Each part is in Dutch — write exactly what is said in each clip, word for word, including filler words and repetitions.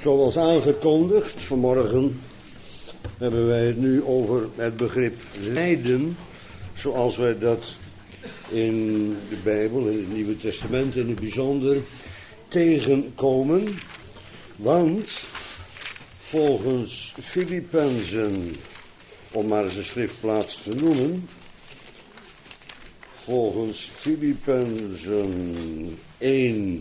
Zoals aangekondigd, vanmorgen hebben wij het nu over het begrip lijden, zoals wij dat in de Bijbel, in het Nieuwe Testament in het bijzonder, tegenkomen. Want volgens Filippenzen, om maar eens een schriftplaats te noemen, volgens Filippenzen één,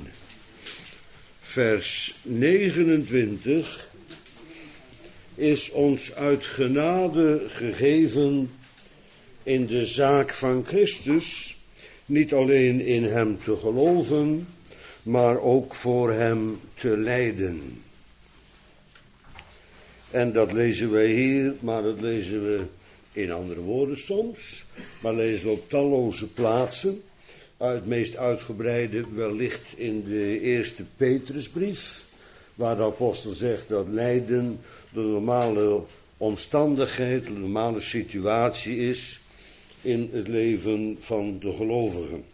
vers negenentwintig, is ons uit genade gegeven in de zaak van Christus, niet alleen in hem te geloven, maar ook voor hem te lijden. En dat lezen wij hier, maar dat lezen we in andere woorden soms, maar lezen we op talloze plaatsen. Het meest uitgebreide wellicht in de eerste Petrusbrief, waar de apostel zegt dat lijden de normale omstandigheid, de normale situatie is in het leven van de gelovigen.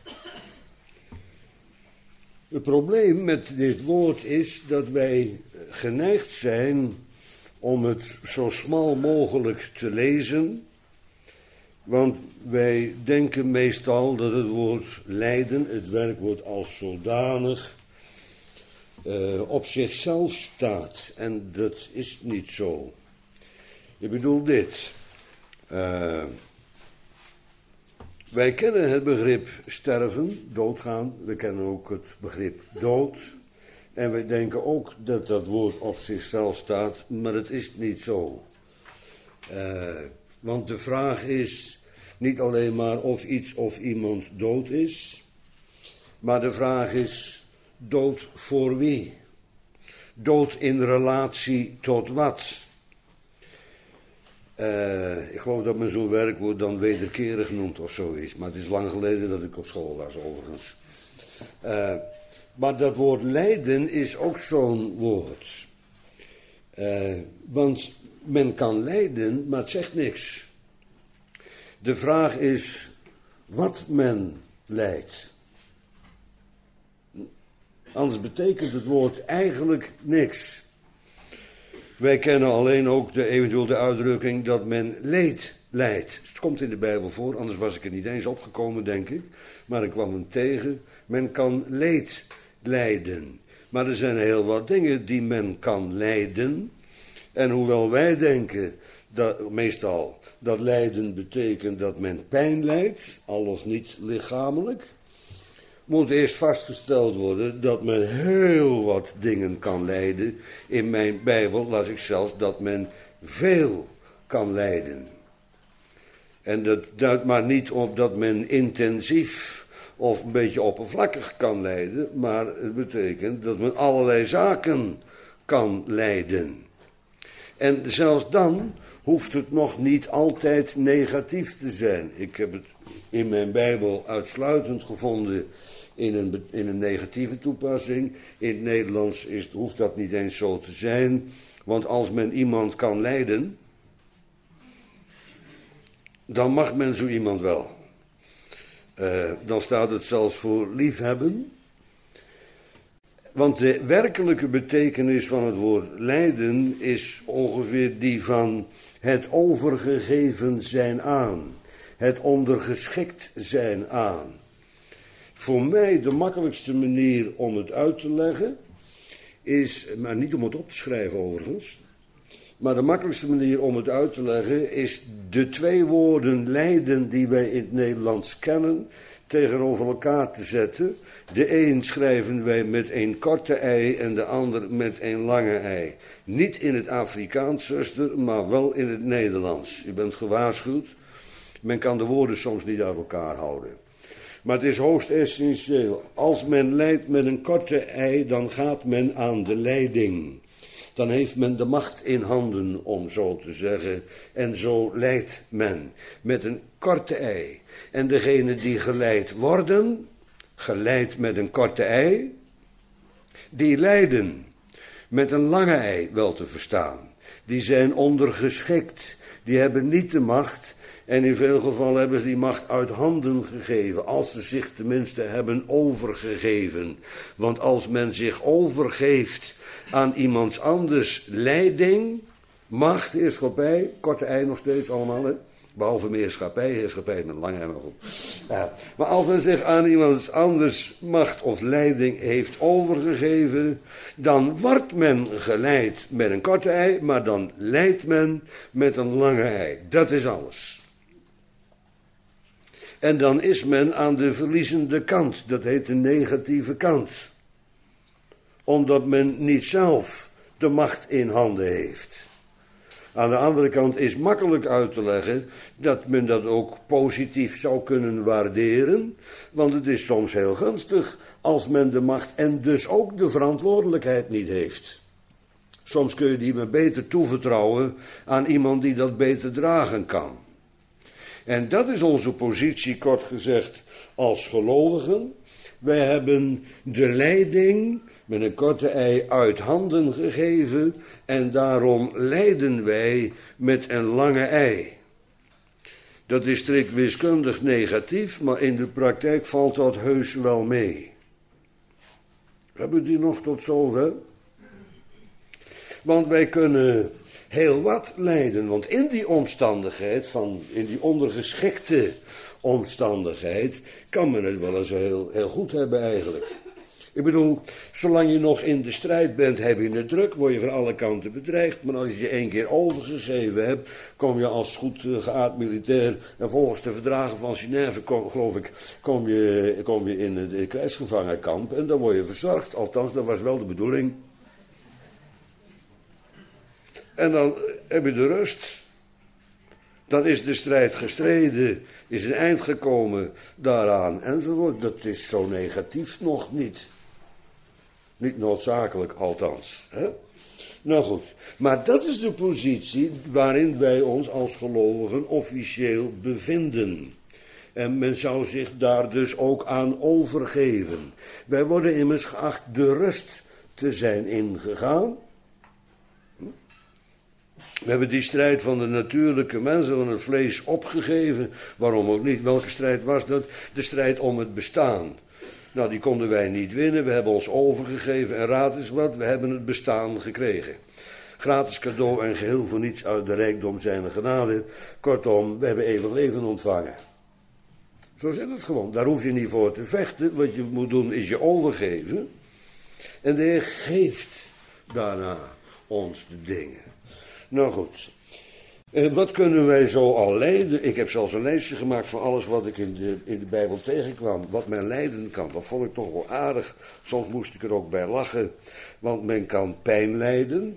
Het probleem met dit woord is dat wij geneigd zijn om het zo smal mogelijk te lezen, want wij denken meestal dat het woord lijden, het werkwoord als zodanig, uh, op zichzelf staat. En dat is niet zo. Ik bedoel dit. Uh, wij kennen het begrip sterven, doodgaan. We kennen ook het begrip dood. En wij denken ook dat dat woord op zichzelf staat, maar het is niet zo. Uh, want de vraag is niet alleen maar of iets of iemand dood is, maar de vraag is dood voor wie? Dood in relatie tot wat? Uh, ik geloof dat men zo'n werkwoord dan wederkerig noemt of zoiets, maar het is lang geleden dat ik op school was overigens. Uh, maar dat woord lijden is ook zo'n woord. Uh, want men kan lijden, maar het zegt niks. De vraag is wat men lijdt. Anders betekent het woord eigenlijk niks. Wij kennen alleen ook de, eventueel de uitdrukking dat men leed lijdt. Het komt in de Bijbel voor, anders was ik er niet eens opgekomen, denk ik. Maar ik kwam hem tegen. Men kan leed lijden. Maar er zijn heel wat dingen die men kan lijden. En hoewel wij denken, dat, meestal, dat lijden betekent dat men pijn lijdt, al of niet lichamelijk, moet eerst vastgesteld worden dat men heel wat dingen kan lijden. In mijn Bijbel las ik zelfs dat men veel kan lijden. En dat duidt maar niet op dat men intensief of een beetje oppervlakkig kan lijden, maar het betekent dat men allerlei zaken kan lijden. En zelfs dan hoeft het nog niet altijd negatief te zijn. Ik heb het in mijn Bijbel uitsluitend gevonden in een, in een negatieve toepassing. In het Nederlands is, hoeft dat niet eens zo te zijn. Want als men iemand kan lijden, dan mag men zo iemand wel. Uh, dan staat het zelfs voor liefhebben. Want de werkelijke betekenis van het woord lijden is ongeveer die van het overgegeven zijn aan. Het ondergeschikt zijn aan. Voor mij de makkelijkste manier om het uit te leggen is, maar niet om het op te schrijven overigens, maar de makkelijkste manier om het uit te leggen is de twee woorden lijden die wij in het Nederlands kennen tegenover elkaar te zetten. De een schrijven wij met een korte ei en de ander met een lange ei. Niet in het Afrikaans, zuster, maar wel in het Nederlands. U bent gewaarschuwd. Men kan de woorden soms niet uit elkaar houden. Maar het is hoogst essentieel. Als men lijdt met een korte ei, dan gaat men aan de leiding. Dan heeft men de macht in handen, om zo te zeggen. En zo leidt men met een korte ei. En degenen die geleid worden, geleid met een korte ei, die lijden met een lange ei wel te verstaan. Die zijn ondergeschikt, die hebben niet de macht. En in veel gevallen hebben ze die macht uit handen gegeven, als ze zich tenminste hebben overgegeven. Want als men zich overgeeft aan iemands anders leiding, macht, heerschappij, korte ei nog steeds allemaal, hè? Behalve heerschappij, heerschappij met lange ei, maar goed. Ja, maar als men zich aan iemands anders macht of leiding heeft overgegeven, dan wordt men geleid met een korte ei, maar dan leidt men met een lange ei. Dat is alles. En dan is men aan de verliezende kant, dat heet de negatieve kant. Omdat men niet zelf de macht in handen heeft. Aan de andere kant is makkelijk uit te leggen dat men dat ook positief zou kunnen waarderen, want het is soms heel gunstig als men de macht en dus ook de verantwoordelijkheid niet heeft. Soms kun je die maar beter toevertrouwen aan iemand die dat beter dragen kan. En dat is onze positie, kort gezegd, als gelovigen. Wij hebben de leiding met een korte ei uit handen gegeven en daarom leiden wij met een lange ei. Dat is strikt wiskundig negatief, maar in de praktijk valt dat heus wel mee. Hebben we die nog tot zover? Want wij kunnen heel wat lijden, want in die omstandigheid, van, in die ondergeschikte omstandigheid, kan men het wel eens heel, heel goed hebben eigenlijk. Ik bedoel, zolang je nog in de strijd bent, heb je het druk, word je van alle kanten bedreigd. Maar als je je één keer overgegeven hebt, kom je als goed geaard militair, en volgens de verdragen van Genève, kom, geloof ik, kom je, kom je in het krijgsgevangenkamp en dan word je verzorgd. Althans, dat was wel de bedoeling. En dan heb je de rust. Dan is de strijd gestreden, is een eind gekomen daaraan enzovoort. Dat is zo negatief nog niet. Niet noodzakelijk althans. Hè? Nou goed, maar dat is de positie waarin wij ons als gelovigen officieel bevinden. En men zou zich daar dus ook aan overgeven. Wij worden immers geacht de rust te zijn ingegaan. We hebben die strijd van de natuurlijke mensen, van het vlees, opgegeven. Waarom ook niet? Welke strijd was dat? De strijd om het bestaan. Nou, die konden wij niet winnen. We hebben ons overgegeven en raad eens wat, we hebben het bestaan gekregen. Gratis cadeau en geheel voor niets uit de rijkdom zijner genade. Kortom, we hebben eeuwig leven ontvangen. Zo zit het gewoon. Daar hoef je niet voor te vechten. Wat je moet doen is je overgeven. En de Heer geeft daarna ons de dingen. Nou goed, eh, wat kunnen wij zo al lijden? Ik heb zelfs een lijstje gemaakt van alles wat ik in de, in de Bijbel tegenkwam. Wat men lijden kan, dat vond ik toch wel aardig. Soms moest ik er ook bij lachen, want men kan pijn lijden.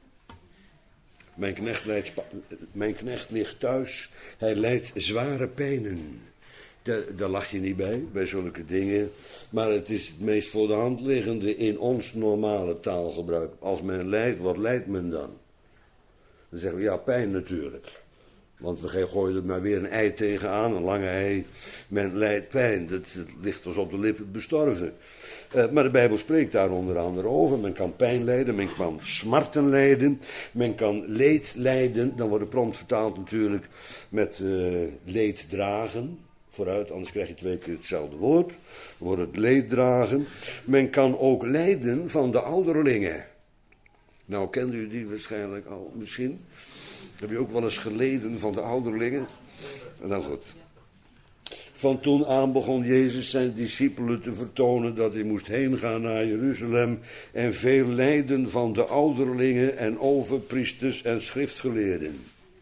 Mijn knecht, lijdt, mijn knecht ligt thuis, hij lijdt zware pijnen. Daar, daar lach je niet bij, bij zulke dingen. Maar het is het meest voor de hand liggende in ons normale taalgebruik. Als men lijdt, wat lijdt men dan? Dan zeggen we, ja, pijn natuurlijk. Want we gooien er maar weer een ei tegenaan, een lange ei. Men lijdt pijn, dat, dat ligt ons op de lippen bestorven. Uh, maar de Bijbel spreekt daar onder andere over. Men kan pijn lijden, men kan smarten lijden, men kan leed lijden. Dan wordt het prompt vertaald natuurlijk met uh, leed dragen. Vooruit, anders krijg je twee keer hetzelfde woord. Dan wordt het leed dragen. Men kan ook lijden van de ouderlingen. Nou, kende u die waarschijnlijk al misschien? Heb je ook wel eens geleden van de ouderlingen? Nou goed. Van toen aan begon Jezus zijn discipelen te vertonen dat hij moest heen gaan naar Jeruzalem en veel lijden van de ouderlingen en overpriesters en schriftgeleerden.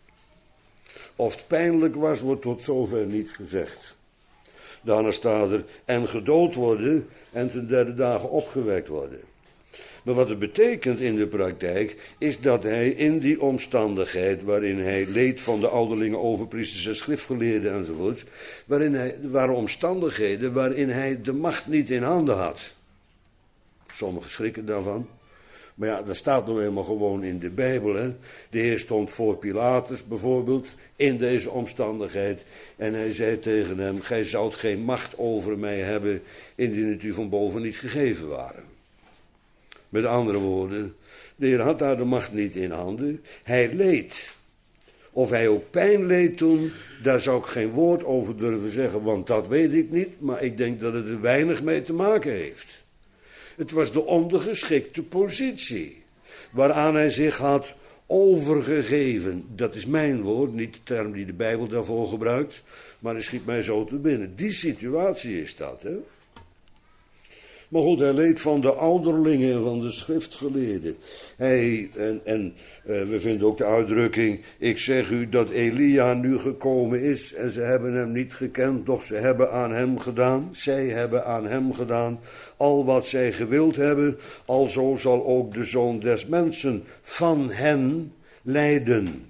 Of het pijnlijk was, wordt tot zover niet gezegd. Daarna staat er, en gedood worden en ten derde dagen opgewekt worden. Maar wat het betekent in de praktijk, is dat hij in die omstandigheid, waarin hij leed van de ouderlingen, overpriesters en schriftgeleerden enzovoort, waarin hij, er waren omstandigheden waarin hij de macht niet in handen had. Sommigen schrikken daarvan. Maar ja, dat staat nou eenmaal gewoon in de Bijbel. Hè? De Heer stond voor Pilatus bijvoorbeeld, in deze omstandigheid. En hij zei tegen hem, gij zoudt geen macht over mij hebben, indien het u van boven niet gegeven waren. Met andere woorden, de Heer had daar de macht niet in handen. Hij leed. Of hij ook pijn leed toen, daar zou ik geen woord over durven zeggen, want dat weet ik niet. Maar ik denk dat het er weinig mee te maken heeft. Het was de ondergeschikte positie waaraan hij zich had overgegeven. Dat is mijn woord, niet de term die de Bijbel daarvoor gebruikt, maar het schiet mij zo te binnen. Die situatie is dat, hè. Maar goed, hij leed van de ouderlingen en van de schriftgeleerden. Hij, en en uh, we vinden ook de uitdrukking, ik zeg u dat Elia nu gekomen is en ze hebben hem niet gekend, doch ze hebben aan hem gedaan, zij hebben aan hem gedaan, al wat zij gewild hebben, alzo zal ook de Zoon des Mensen van hen lijden.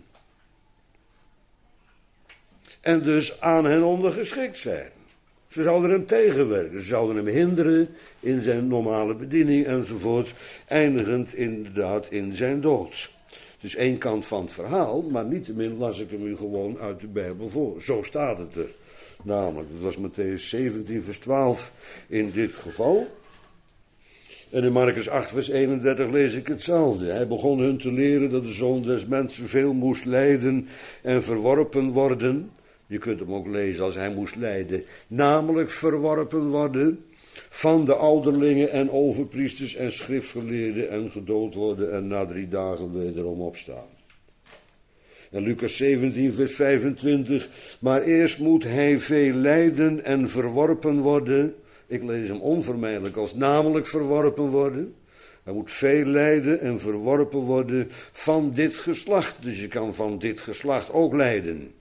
En dus aan hen ondergeschikt zijn. Ze zouden hem tegenwerken, ze zouden hem hinderen in zijn normale bediening enzovoort, eindigend inderdaad in zijn dood. Het is één kant van het verhaal, maar niettemin las ik hem u gewoon uit de Bijbel voor. Zo staat het er. Namelijk, dat was Mattheüs zeventien vers twaalf in dit geval. En in Markus acht vers eenendertig lees ik hetzelfde. Hij begon hun te leren dat de Zoon des Mensen veel moest lijden en verworpen worden. Je kunt hem ook lezen als hij moest lijden. Namelijk verworpen worden van de ouderlingen en overpriesters en schriftgeleerden en gedood worden en na drie dagen wederom opstaan. En Lucas zeventien vers vijfentwintig. Maar eerst moet hij veel lijden en verworpen worden. Ik lees hem onvermijdelijk als namelijk verworpen worden. Hij moet veel lijden en verworpen worden van dit geslacht. Dus je kan van dit geslacht ook lijden.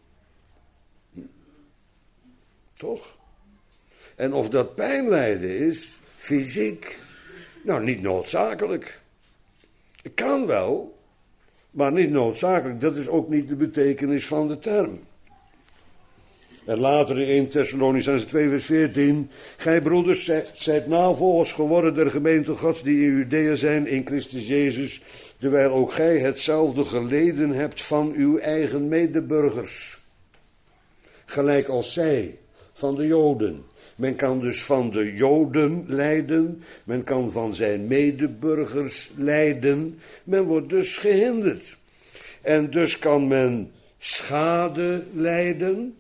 Toch? En of dat pijnlijden is, fysiek, nou niet noodzakelijk. Het kan wel, maar niet noodzakelijk. Dat is ook niet de betekenis van de term. En later in eerste Thessalonicenzen twee vers veertien. Gij broeders, zijt, zijt navolgers geworden der gemeente Gods die in Judea zijn in Christus Jezus, terwijl ook gij hetzelfde geleden hebt van uw eigen medeburgers. Gelijk als zij, van de Joden. Men kan dus van de Joden lijden, men kan van zijn medeburgers lijden, men wordt dus gehinderd. En dus kan men schade lijden,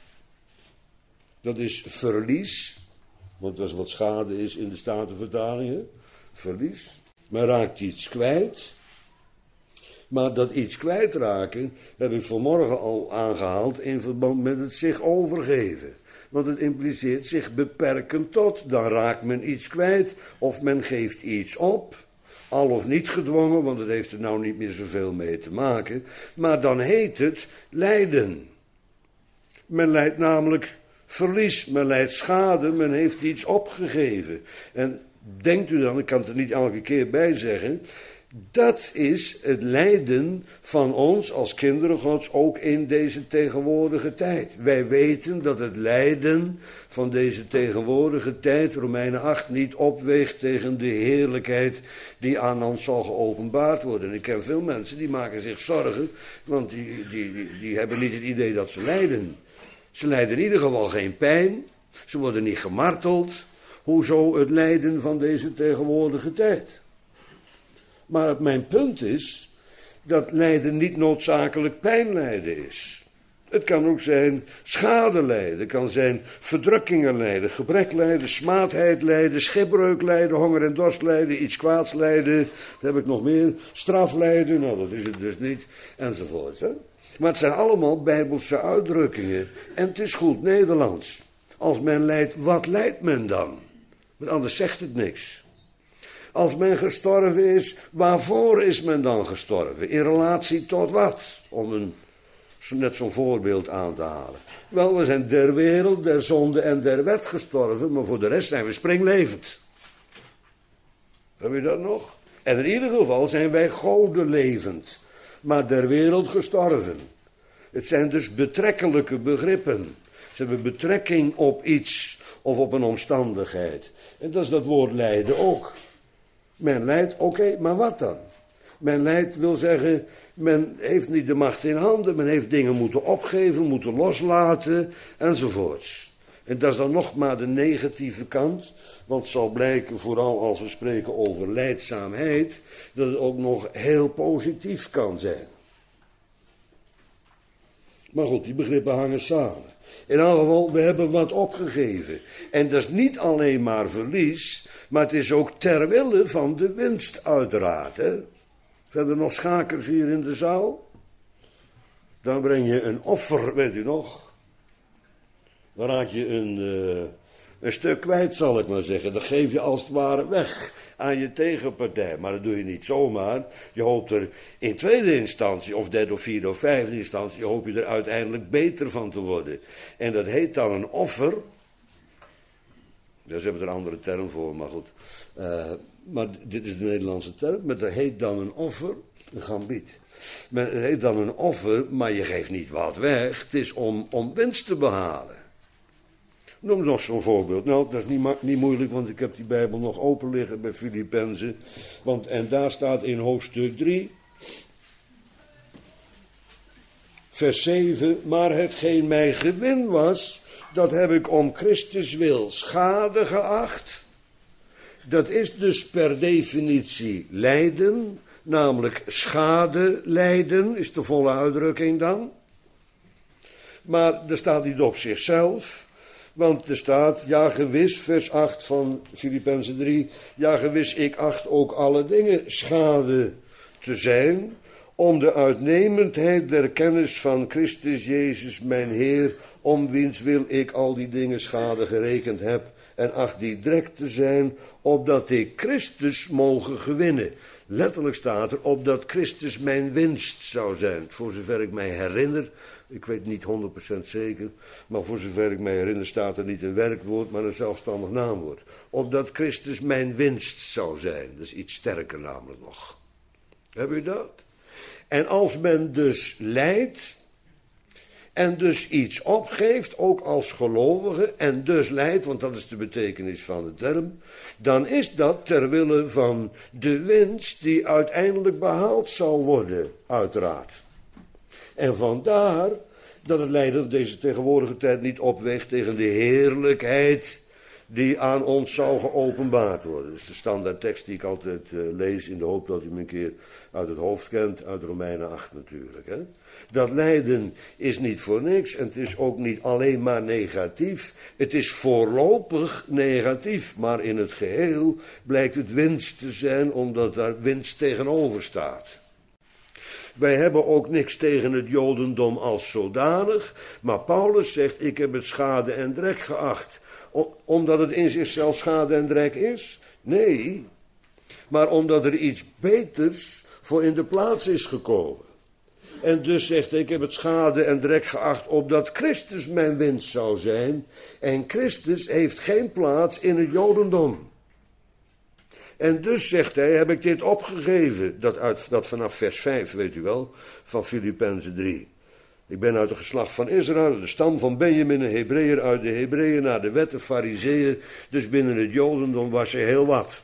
dat is verlies, want dat is wat schade is in de Statenvertalingen, verlies. Men raakt iets kwijt, maar dat iets kwijtraken heb ik vanmorgen al aangehaald in verband met het zich overgeven. Want het impliceert zich beperken tot, dan raakt men iets kwijt of men geeft iets op. Al of niet gedwongen, want het heeft er nou niet meer zoveel mee te maken. Maar dan heet het lijden. Men lijdt namelijk verlies, men lijdt schade, men heeft iets opgegeven. En denkt u dan, ik kan het er niet elke keer bij zeggen, dat is het lijden van ons als kinderen Gods ook in deze tegenwoordige tijd. Wij weten dat het lijden van deze tegenwoordige tijd, Romeinen acht, niet opweegt tegen de heerlijkheid die aan ons zal geopenbaard worden. En ik ken veel mensen die maken zich zorgen, want die, die, die, die hebben niet het idee dat ze lijden. Ze lijden in ieder geval geen pijn, ze worden niet gemarteld. Hoezo het lijden van deze tegenwoordige tijd? Maar mijn punt is dat lijden niet noodzakelijk pijnlijden is. Het kan ook zijn schade lijden, het kan zijn verdrukkingen lijden, gebrek lijden, smaadheid lijden, schipbreuk lijden, honger en dorst lijden, iets kwaads lijden, dat heb ik nog meer, straf lijden, nou dat is het dus niet, enzovoort. Hè? Maar het zijn allemaal Bijbelse uitdrukkingen en het is goed Nederlands. Als men lijdt, wat lijdt men dan? Want anders zegt het niks. Als men gestorven is, waarvoor is men dan gestorven? In relatie tot wat? Om een, net zo'n voorbeeld aan te halen. Wel, we zijn der wereld, der zonde en der wet gestorven, maar voor de rest zijn we springlevend. Heb je dat nog? En in ieder geval zijn wij goden levend, maar der wereld gestorven. Het zijn dus betrekkelijke begrippen. Ze hebben betrekking op iets of op een omstandigheid. En dat is dat woord lijden ook. Men lijdt, oké, okay, maar wat dan? Men lijdt wil zeggen, men heeft niet de macht in handen, men heeft dingen moeten opgeven, moeten loslaten, enzovoorts. En dat is dan nog maar de negatieve kant, want het zal blijken, vooral als we spreken over lijdzaamheid, dat het ook nog heel positief kan zijn. Maar goed, die begrippen hangen samen. In elk geval, we hebben wat opgegeven. En dat is niet alleen maar verlies, Maar het is ook ter wille van de winst uiteraard. Hè? Zijn er nog schakers hier in de zaal? Dan breng je een offer, weet u nog. Dan raak je een, uh, een stuk kwijt, zal ik maar zeggen. Dat geef je als het ware weg aan je tegenpartij. Maar dat doe je niet zomaar. Je hoopt er in tweede instantie, of derde of vierde of vijfde instantie, hoop je er uiteindelijk beter van te worden. En dat heet dan een offer. Daar hebben we er een andere term voor, maar goed. Uh, maar dit is de Nederlandse term. Maar dat heet dan een offer, een gambiet. Maar het heet dan een offer, maar je geeft niet wat weg. Het is om, om winst te behalen. Noem nog zo'n voorbeeld. Nou, dat is niet, ma- niet moeilijk, want ik heb die Bijbel nog open liggen bij Filippenzen. Want, en daar staat in hoofdstuk drie, vers zeven. Maar hetgeen mij gewin was, dat heb ik om Christus wil schade geacht. Dat is dus per definitie lijden, namelijk schade lijden, is de volle uitdrukking dan. Maar er staat niet op zichzelf. Want er staat, ja gewis, vers acht van Filippenzen drie, ja gewis, ik acht ook alle dingen schade te zijn, om de uitnemendheid der kennis van Christus Jezus mijn Heer, om wiens wil ik al die dingen schade gerekend heb, en acht die drek te zijn, opdat ik Christus mogen gewinnen. Letterlijk staat er, opdat Christus mijn winst zou zijn, voor zover ik mij herinner. Ik weet niet honderd procent zeker, maar voor zover ik mij herinner staat er niet een werkwoord, maar een zelfstandig naamwoord. Opdat Christus mijn winst zou zijn. Dat is iets sterker namelijk nog. Heb u dat? En als men dus lijdt, en dus iets opgeeft, ook als gelovige, en dus lijdt, want dat is de betekenis van de term, dan is dat ter wille van de winst die uiteindelijk behaald zal worden, uiteraard. En vandaar dat het lijden deze tegenwoordige tijd niet opweegt tegen de heerlijkheid die aan ons zou geopenbaard worden. Dat is de standaardtekst die ik altijd uh, lees in de hoop dat u hem een keer uit het hoofd kent, uit Romeinen acht natuurlijk. Hè? Dat lijden is niet voor niks en het is ook niet alleen maar negatief. Het is voorlopig negatief, maar in het geheel blijkt het winst te zijn omdat daar winst tegenover staat. Wij hebben ook niks tegen het Jodendom als zodanig, maar Paulus zegt, ik heb het schade en drek geacht. Omdat het in zichzelf schade en drek is? Nee, maar omdat er iets beters voor in de plaats is gekomen. En dus zegt hij, ik heb het schade en drek geacht opdat Christus mijn winst zou zijn. En Christus heeft geen plaats in het Jodendom. En dus, zegt hij, heb ik dit opgegeven, dat, uit, dat vanaf vers vijf, weet u wel, van Filippenzen drie. Ik ben uit het geslacht van Israël, de stam van Benjamin, een Hebreeër uit de Hebreeën, naar de wet, de Farizeeën. Dus binnen het Jodendom was er heel wat.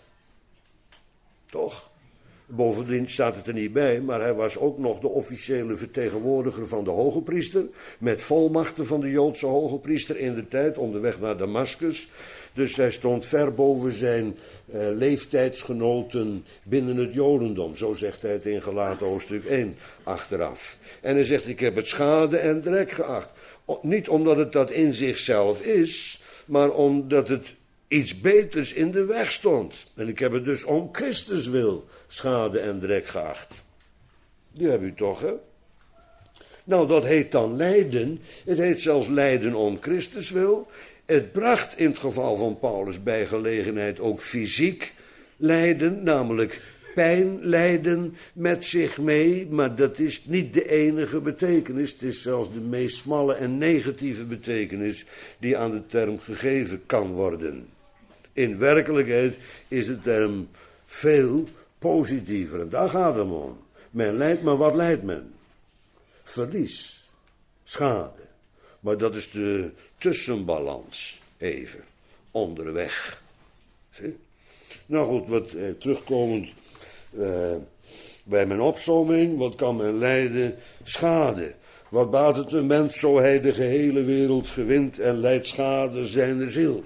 Toch? Bovendien staat het er niet bij, maar hij was ook nog de officiële vertegenwoordiger van de hogepriester, met volmachten van de Joodse hogepriester in de tijd, onderweg naar Damascus. Dus hij stond ver boven zijn uh, leeftijdsgenoten binnen het Jodendom. Zo zegt hij het in Galaten hoofdstuk één achteraf. En hij zegt, ik heb het schade en drek geacht. O, niet omdat het dat in zichzelf is, maar omdat het iets beters in de weg stond. En ik heb het dus om Christus wil schade en drek geacht. Die heb u toch, hè? Nou, dat heet dan lijden. Het heet zelfs lijden om Christus wil. Het bracht in het geval van Paulus bij gelegenheid ook fysiek lijden, namelijk pijn lijden met zich mee, maar dat is niet de enige betekenis. Het is zelfs de meest smalle en negatieve betekenis die aan de term gegeven kan worden. In werkelijkheid is de term veel positiever en daar gaat het om. Men lijdt, maar wat lijdt men? Verlies, schade. Maar dat is de tussenbalans, even, onderweg. Zie? Nou goed, wat eh, terugkomend eh, bij mijn opsomming, wat kan men lijden? Schade. Wat baat het een mens zo hij de gehele wereld gewint en lijdt schade zijner ziel?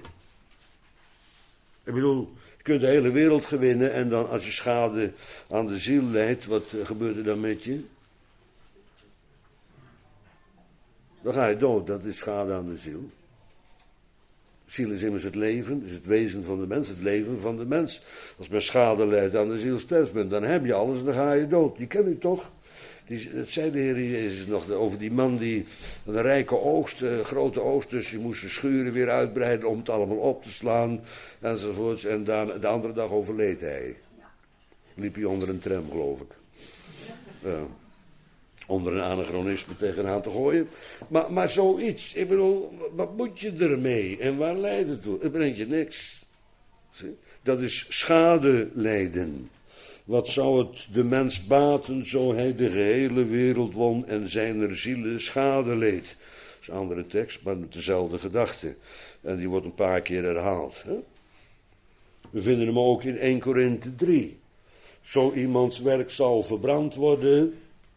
Ik bedoel, je kunt de hele wereld gewinnen en dan als je schade aan de ziel lijdt, wat uh, gebeurt er dan met je? Dan ga je dood, dat is schade aan de ziel. Ziel is immers het leven, is het wezen van de mens, het leven van de mens. Als men schade leidt aan de ziel sterft men, dan heb je alles en dan ga je dood. Die ken u toch? Die, dat zei de Heer Jezus nog over die man die een rijke oogst, een grote oogst, dus die moest de schuren weer uitbreiden om het allemaal op te slaan enzovoorts. En dan, de andere dag overleed hij. Liep hij onder een tram, geloof ik. Uh, onder een anachronisme tegenaan te gooien. Maar, maar zoiets, ik bedoel, wat moet je ermee? En waar leidt het toe? Het brengt je niks. Zie? Dat is schade lijden. Wat zou het de mens baten, zo hij de gehele wereld won en zijner zielen schade leed? Dat is een andere tekst, maar met dezelfde gedachte. En die wordt een paar keer herhaald. Hè? We vinden hem ook in Eerste Korinthe drie. Zo iemands werk zal verbrand worden,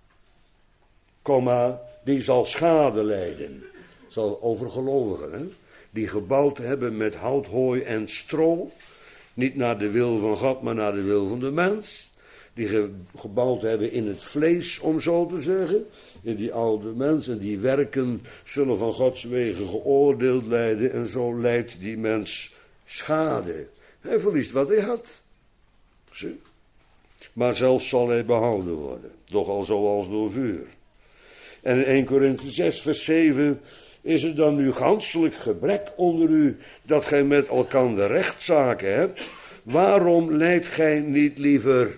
komma, die zal schade lijden. Zal over gelovigen, hè? Die gebouwd hebben met hout, hooi en stro. Niet naar de wil van God, maar naar de wil van de mens. Die ge- gebouwd hebben in het vlees, om zo te zeggen. In die oude mens. En die werken zullen van Gods wegen geoordeeld lijden. En zo lijdt die mens schade. Hij verliest wat hij had. Zie? Maar zelfs zal hij behouden worden. Doch al zoals door vuur. En in Eerste Korinthe zes vers zeven... Is er dan nu ganselijk gebrek onder u dat gij met elkander rechtszaken hebt? Waarom lijdt gij niet liever?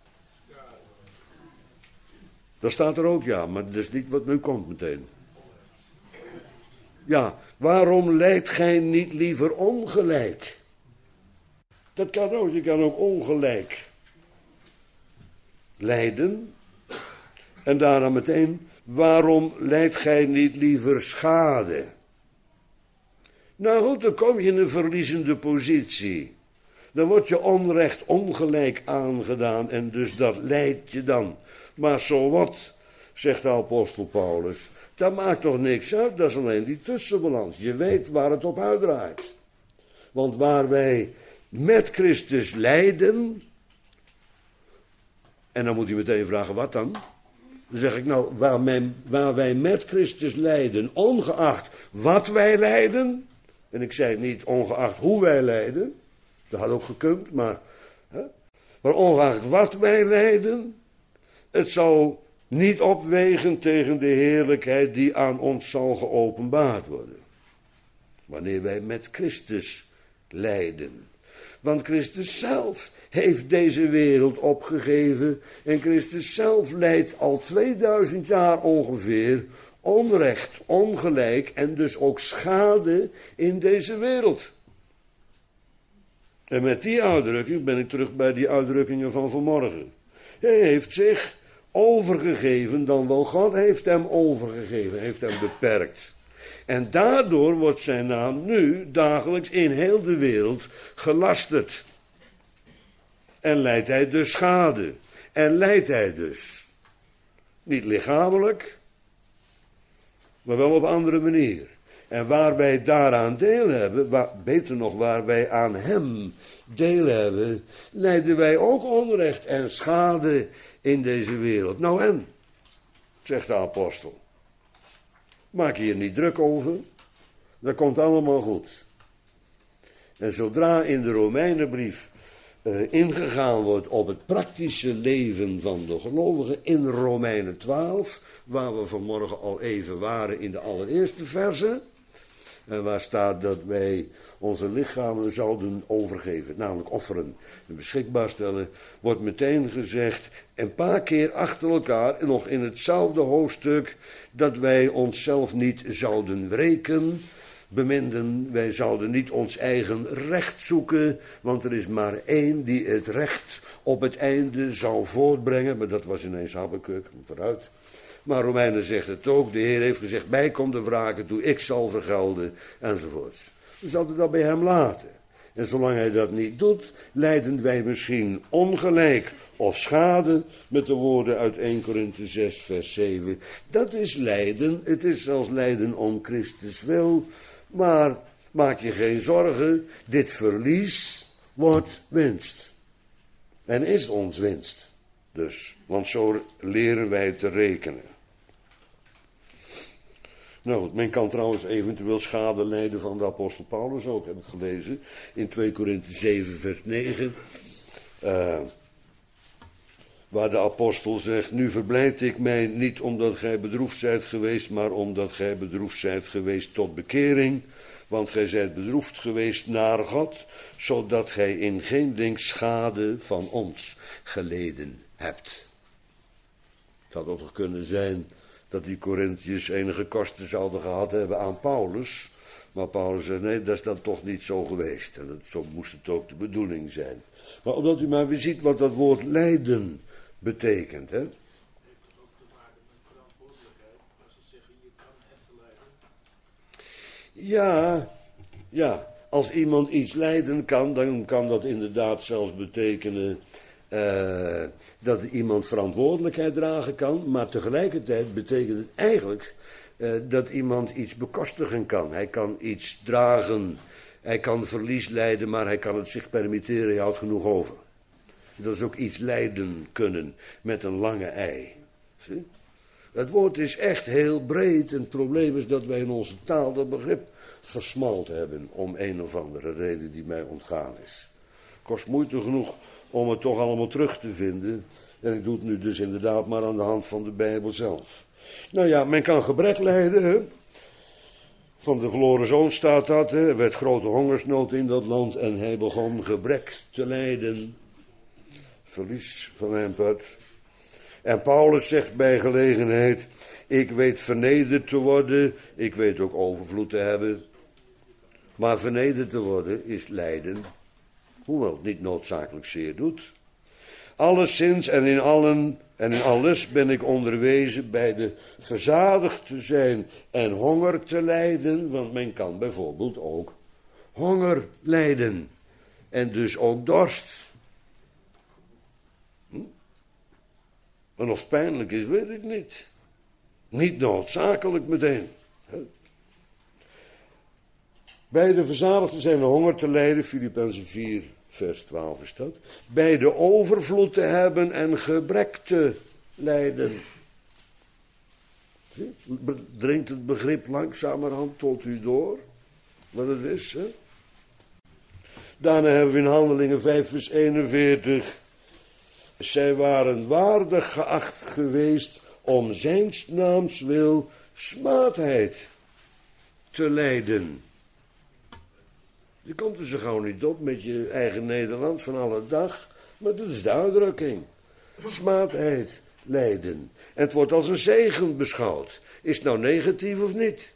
Dat staat er ook, ja, maar dat is niet wat nu komt meteen. Ja, waarom lijdt gij niet liever ongelijk? Dat kan ook, je kan ook ongelijk lijden. En daarna meteen, waarom lijdt gij niet liever schade? Nou goed, dan kom je in een verliezende positie. Dan wordt je onrecht ongelijk aangedaan en dus dat lijdt je dan. Maar zo wat, zegt de apostel Paulus, dat maakt toch niks uit, dat is alleen die tussenbalans. Je weet waar het op uitdraait. Want waar wij met Christus lijden, en dan moet u meteen vragen, wat dan? Dan zeg ik nou, waar, mijn, waar wij met Christus lijden, ongeacht wat wij lijden, en ik zei niet ongeacht hoe wij lijden, dat had ook gekund, maar, hè, maar ongeacht wat wij lijden, het zal niet opwegen tegen de heerlijkheid die aan ons zal geopenbaard worden. Wanneer wij met Christus lijden. Want Christus zelf heeft deze wereld opgegeven en Christus zelf lijdt al tweeduizend jaar ongeveer onrecht, ongelijk en dus ook schade in deze wereld. En met die uitdrukking ben ik terug bij die uitdrukkingen van vanmorgen. Hij heeft zich overgegeven, dan wel God heeft hem overgegeven, heeft hem beperkt. En daardoor wordt zijn naam nu dagelijks in heel de wereld gelasterd. En leidt hij dus schade. En leidt hij dus. Niet lichamelijk, maar wel op andere manier. En waar wij daaraan deel hebben, waar, beter nog waar wij aan hem deel hebben, lijden wij ook onrecht en schade in deze wereld. Nou en, zegt de apostel, maak je hier niet druk over, dat komt allemaal goed. En zodra in de Romeinenbrief uh, ingegaan wordt op het praktische leven van de gelovigen in Romeinen twaalf, waar we vanmorgen al even waren in de allereerste verse, en waar staat dat wij onze lichamen zouden overgeven, namelijk offeren en beschikbaar stellen, wordt meteen gezegd, een paar keer achter elkaar, en nog in hetzelfde hoofdstuk, dat wij onszelf niet zouden wreken, beminden, wij zouden niet ons eigen recht zoeken, want er is maar één die het recht op het einde zou voortbrengen, maar dat was ineens Habakuk, vooruit. Maar Romeinen zegt het ook, de Heer heeft gezegd, mij komt de wraken toe, ik zal vergelden, enzovoorts. We zouden dat bij hem laten. En zolang hij dat niet doet, lijden wij misschien ongelijk of schade, met de woorden uit Eerste Korinthe zes vers zeven. Dat is lijden, het is zelfs lijden om Christus wil, maar maak je geen zorgen, dit verlies wordt winst. En is ons winst, dus, want zo leren wij te rekenen. Nou goed, men kan trouwens eventueel schade lijden van de apostel Paulus ook, heb ik gelezen. In twee Korinthe zeven vers negen. Uh, waar de apostel zegt, nu verblijd ik mij niet omdat gij bedroefd zijt geweest, maar omdat gij bedroefd zijt geweest tot bekering. Want gij zijt bedroefd geweest naar God, zodat gij in geen ding schade van ons geleden hebt. Het had ook kunnen zijn dat die Korinthiërs enige kosten zouden gehad hebben aan Paulus. Maar Paulus zegt, nee, dat is dan toch niet zo geweest. En dat, zo moest het ook de bedoeling zijn. Maar omdat u maar weer ziet wat dat woord lijden betekent, hè. Heeft het ook te maken met verantwoordelijkheid? Als ze zeggen, je kan het lijden. Ja, ja. Als iemand iets lijden kan, dan kan dat inderdaad zelfs betekenen Uh, dat iemand verantwoordelijkheid dragen kan, maar tegelijkertijd betekent het eigenlijk uh, dat iemand iets bekostigen kan. Hij kan iets dragen, hij kan verlies lijden, maar hij kan het zich permitteren, hij houdt genoeg over. Dat is ook iets lijden kunnen met een lange ei. Zie? Het woord is echt heel breed en het probleem is dat wij in onze taal dat begrip versmalt hebben om een of andere reden die mij ontgaan is. Kost moeite genoeg om het toch allemaal terug te vinden. En ik doe het nu dus inderdaad maar aan de hand van de Bijbel zelf. Nou ja, men kan gebrek lijden. Hè? Van de verloren zoon staat dat. Hè? Er werd grote hongersnood in dat land en hij begon gebrek te lijden. Verlies van hem put. En Paulus zegt bij gelegenheid, ik weet vernederd te worden, ik weet ook overvloed te hebben. Maar vernederd te worden is lijden. Hoewel het niet noodzakelijk zeer doet. Alleszins en in allen en in alles ben ik onderwezen bij de verzadigd te zijn en honger te lijden. Want men kan bijvoorbeeld ook honger lijden. En dus ook dorst. Hm? En of het pijnlijk is, weet ik niet. Niet noodzakelijk meteen. Bij de verzadigden zijn de honger te lijden, Filippenzen vier, vers twaalf is dat. Bij de overvloed te hebben en gebrek te lijden. Zie? Dringt het begrip langzamerhand tot u door, wat het is, hè? Daarna hebben we in Handelingen vijf, vers eenenveertig. Zij waren waardig geacht geweest om zijns naams wil smaadheid te lijden. Je komt er zo gauw niet op met je eigen Nederlands van alle dag, maar dat is de uitdrukking. Smaadheid, lijden. En het wordt als een zegen beschouwd. Is het nou negatief of niet?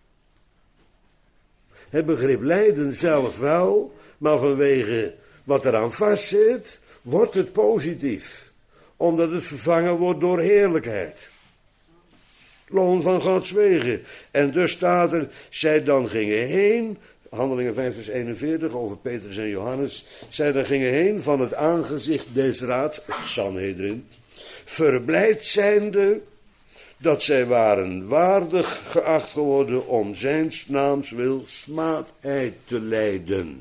Het begrip lijden zelf wel, maar vanwege wat eraan vastzit, wordt het positief. Omdat het vervangen wordt door heerlijkheid. Loon van Gods wegen. En dus staat er, zij dan gingen heen. Handelingen vijf vers eenenveertig over Petrus en Johannes. Zij dan gingen heen van het aangezicht des raads, het Sanhedrin, verblijd zijnde dat zij waren waardig geacht geworden om zijns naams wil smaadheid te lijden.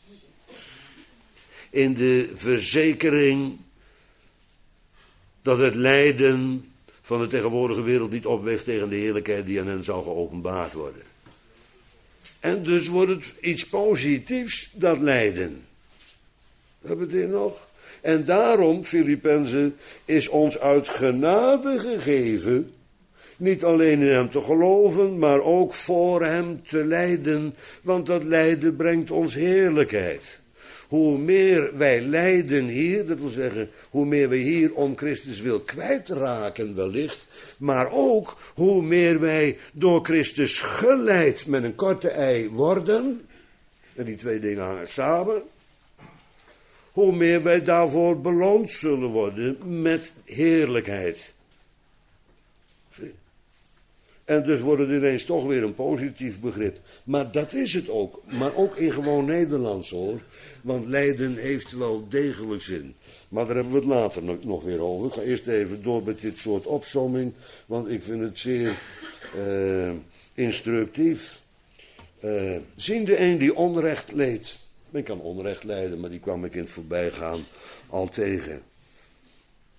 In de verzekering dat het lijden van de tegenwoordige wereld niet opweegt tegen de heerlijkheid die aan hen zou geopenbaard worden. En dus wordt het iets positiefs, dat lijden. Hebben we dit nog? En daarom, Filippenzen, is ons uit genade gegeven, niet alleen in hem te geloven, maar ook voor hem te lijden, want dat lijden brengt ons heerlijkheid. Hoe meer wij lijden hier, dat wil zeggen, hoe meer we hier om Christus wil kwijtraken wellicht, maar ook hoe meer wij door Christus geleid met een korte ei worden, en die twee dingen hangen samen, hoe meer wij daarvoor beloond zullen worden met heerlijkheid. Zie. En dus wordt het ineens toch weer een positief begrip. Maar dat is het ook. Maar ook in gewoon Nederlands hoor. Want lijden heeft wel degelijk zin. Maar daar hebben we het later nog weer over. Ik ga eerst even door met dit soort opsomming. Want ik vind het zeer uh, instructief. Uh, ziende een die onrecht leed. Men kan onrecht lijden, maar die kwam ik in het voorbijgaan al tegen.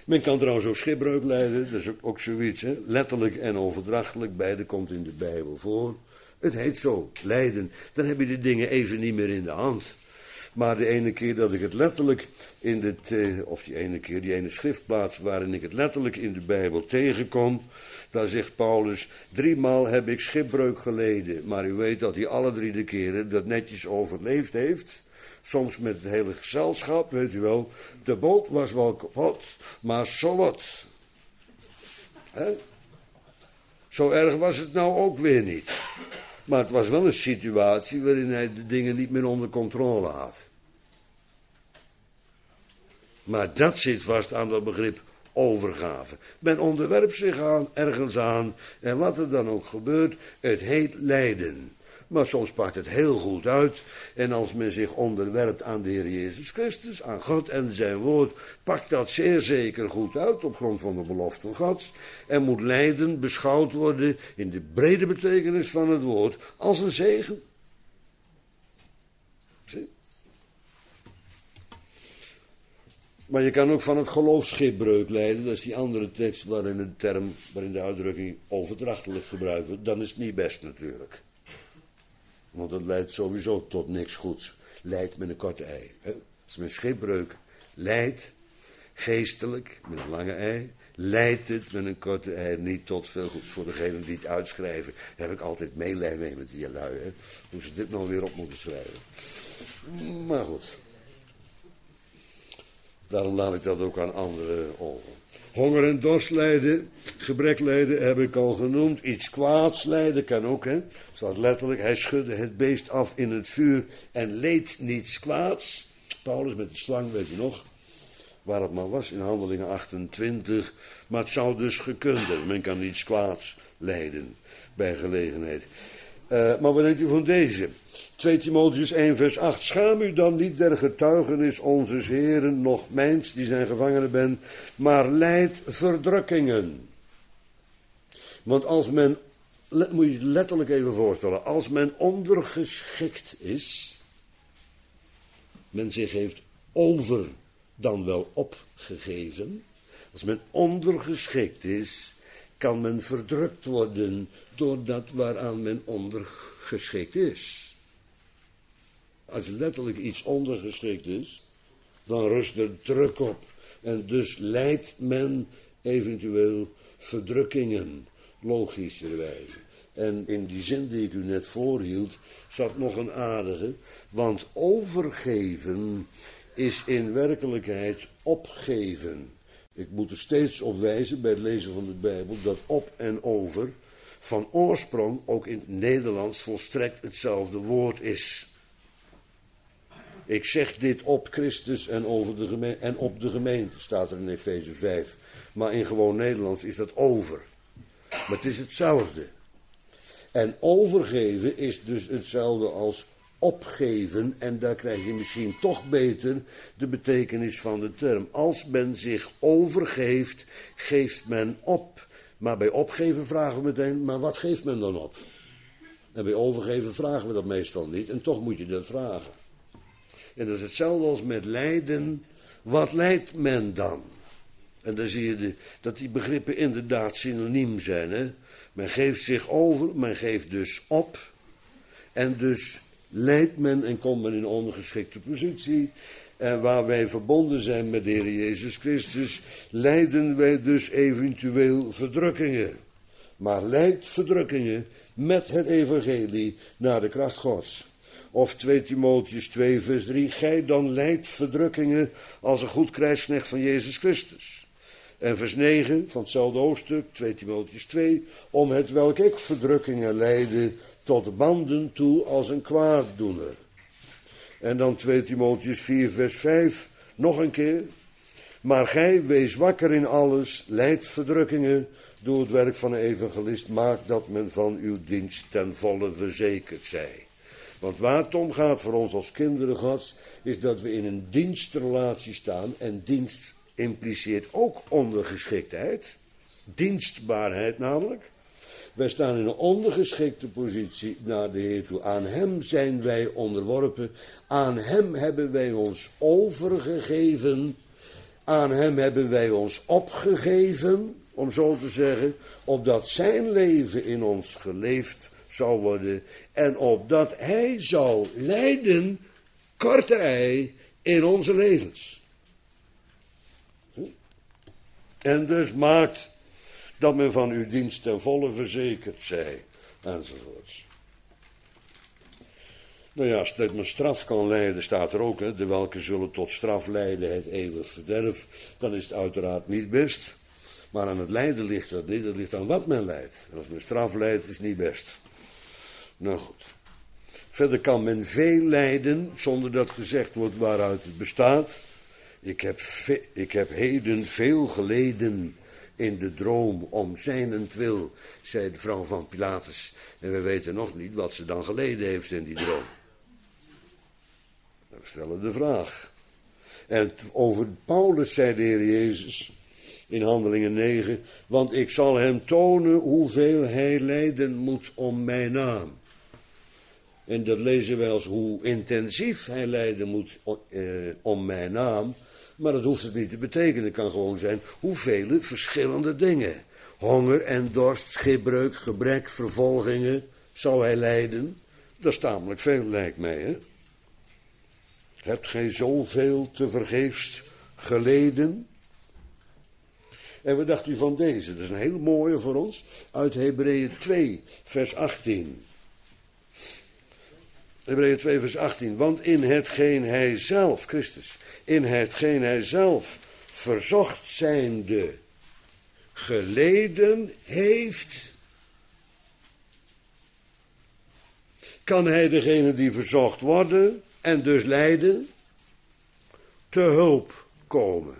Men kan trouwens ook schipbreuk lijden, dat is ook, ook zoiets, hè? Letterlijk en overdrachtelijk, beide komt in de Bijbel voor. Het heet zo, lijden. Dan heb je de dingen even niet meer in de hand. Maar de ene keer dat ik het letterlijk in de, of die ene keer, die ene schriftplaats waarin ik het letterlijk in de Bijbel tegenkom, daar zegt Paulus, driemaal heb ik schipbreuk geleden. Maar u weet dat hij alle drie de keren dat netjes overleefd heeft. Soms met het hele gezelschap, weet u wel. De boot was wel kapot, maar zo wat. He? Zo erg was het nou ook weer niet. Maar het was wel een situatie waarin hij de dingen niet meer onder controle had. Maar dat zit vast aan dat begrip overgave. Men onderwerpt zich aan, ergens aan, en wat er dan ook gebeurt, het heet lijden. Maar soms pakt het heel goed uit. En als men zich onderwerpt aan de Heer Jezus Christus, aan God en zijn woord, pakt dat zeer zeker goed uit op grond van de beloften Gods. En moet lijden beschouwd worden in de brede betekenis van het woord als een zegen. Zie? Maar je kan ook van het geloof schipbreuk lijden. Dat is die andere tekst waarin de term, waarin de uitdrukking overdrachtelijk gebruikt wordt. Dan is het niet best natuurlijk. Want dat leidt sowieso tot niks goeds. Leidt met een korte ei. Hè? Als men schipbreuk leidt, geestelijk, met een lange ei, leidt het met een korte ei niet tot veel goed. Voor degenen die het uitschrijven, heb ik altijd meelij mee met die lui. Hè? Hoe ze dit nou weer op moeten schrijven. Maar goed. Daarom laat ik dat ook aan anderen over. Honger en dorst lijden, gebrek lijden heb ik al genoemd. Iets kwaads lijden kan ook, hè. Staat letterlijk, hij schudde het beest af in het vuur en leed niets kwaads. Paulus met de slang, weet je nog, waar het maar was, in Handelingen achtentwintig. Maar het zou dus gekund hebben, men kan niets kwaads lijden bij gelegenheid. Uh, maar wat denkt u van deze? twee Timotheüs één vers acht. Schaam u dan niet der getuigenis onzes Heren, noch mijns, die zijn gevangenen ben, maar lijd verdrukkingen. Want als men, let, moet je je letterlijk even voorstellen, als men ondergeschikt is, men zich heeft over dan wel opgegeven, als men ondergeschikt is, kan men verdrukt worden door dat waaraan men ondergeschikt is. Als letterlijk iets ondergeschikt is, dan rust er druk op. En dus lijdt men eventueel verdrukkingen, logischerwijze. En in die zin die ik u net voorhield, zat nog een aardige. Want overgeven is in werkelijkheid opgeven. Ik moet er steeds op wijzen bij het lezen van de Bijbel, dat op en over van oorsprong ook in het Nederlands volstrekt hetzelfde woord is. Ik zeg dit op Christus en, over de geme- en op de gemeente, staat er in Efeze vijf. Maar in gewoon Nederlands is dat over. Maar het is hetzelfde. En overgeven is dus hetzelfde als opgeven. En daar krijg je misschien toch beter de betekenis van de term. Als men zich overgeeft, geeft men op. Maar bij opgeven vragen we meteen, maar wat geeft men dan op? En bij overgeven vragen we dat meestal niet. En toch moet je dat vragen. En dat is hetzelfde als met lijden. Wat lijdt men dan? En dan zie je de, dat die begrippen inderdaad synoniem zijn. Hè? Men geeft zich over, men geeft dus op. En dus lijdt men en komt men in een ondergeschikte positie. En waar wij verbonden zijn met de Heer Jezus Christus, lijden wij dus eventueel verdrukkingen. Maar lijdt verdrukkingen met het evangelie naar de kracht Gods. Of twee Timotheüs twee vers drie, gij dan lijdt verdrukkingen als een goed krijgsknecht van Jezus Christus. En vers negen van hetzelfde hoofdstuk, twee Timotheüs twee, om het welk ik verdrukkingen lijde tot banden toe als een kwaaddoener. En dan twee Timotheüs vier vers vijf, nog een keer. Maar gij wees wakker in alles, lijdt verdrukkingen, door het werk van een evangelist, maakt dat men van uw dienst ten volle verzekerd zij. Want waar het om gaat voor ons als kinderen Gods, is dat we in een dienstrelatie staan. En dienst impliceert ook ondergeschiktheid. Dienstbaarheid namelijk. Wij staan in een ondergeschikte positie naar de Heer toe. Aan hem zijn wij onderworpen. Aan hem hebben wij ons overgegeven. Aan hem hebben wij ons opgegeven, om zo te zeggen, opdat zijn leven in ons geleefd zou worden en opdat hij zou lijden, korte ei, in onze levens. En dus maakt dat men van uw dienst ten volle verzekerd zij, enzovoorts. Nou ja, als het men straf kan leiden, staat er ook, hè, de welke zullen tot straf leiden het eeuwig verderf, dan is het uiteraard niet best. Maar aan het lijden ligt dat niet, dat ligt aan wat men lijdt. En als men straf leidt, is het niet best. Nou goed. Verder kan men veel lijden, zonder dat gezegd wordt waaruit het bestaat. Ik heb, ve- ik heb heden veel geleden in de droom om zijnentwil, zei de vrouw van Pilatus. En we weten nog niet wat ze dan geleden heeft in die droom. We stellen de vraag. En over Paulus zei de Heer Jezus in Handelingen negen, want ik zal hem tonen hoeveel hij lijden moet om mijn naam. En dat lezen wij als hoe intensief hij lijden moet eh, om mijn naam. Maar dat hoeft het niet te betekenen. Het kan gewoon zijn hoeveel verschillende dingen. Honger en dorst, schipbreuk, gebrek, vervolgingen zou hij lijden. Dat is tamelijk veel, lijkt mij. Hè? Hebt gij zoveel te vergeefs geleden? En wat dacht u van deze? Dat is een heel mooie voor ons. Uit Hebreeën twee, vers achttien. Hebreeën twee, vers achttien. Want in hetgeen hij zelf, Christus, in hetgeen hij zelf verzocht zijnde geleden heeft, kan hij degene die verzocht worden en dus lijden, te hulp komen.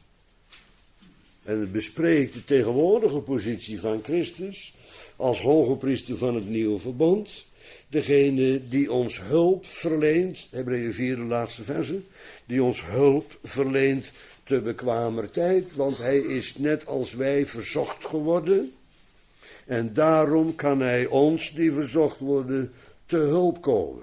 En het bespreekt de tegenwoordige positie van Christus als hoge priester van het nieuwe verbond. Degene die ons hulp verleent, Hebreeën vier, de laatste verse, die ons hulp verleent te bekwamer tijd, want hij is net als wij verzocht geworden. En daarom kan hij ons, die verzocht worden, te hulp komen.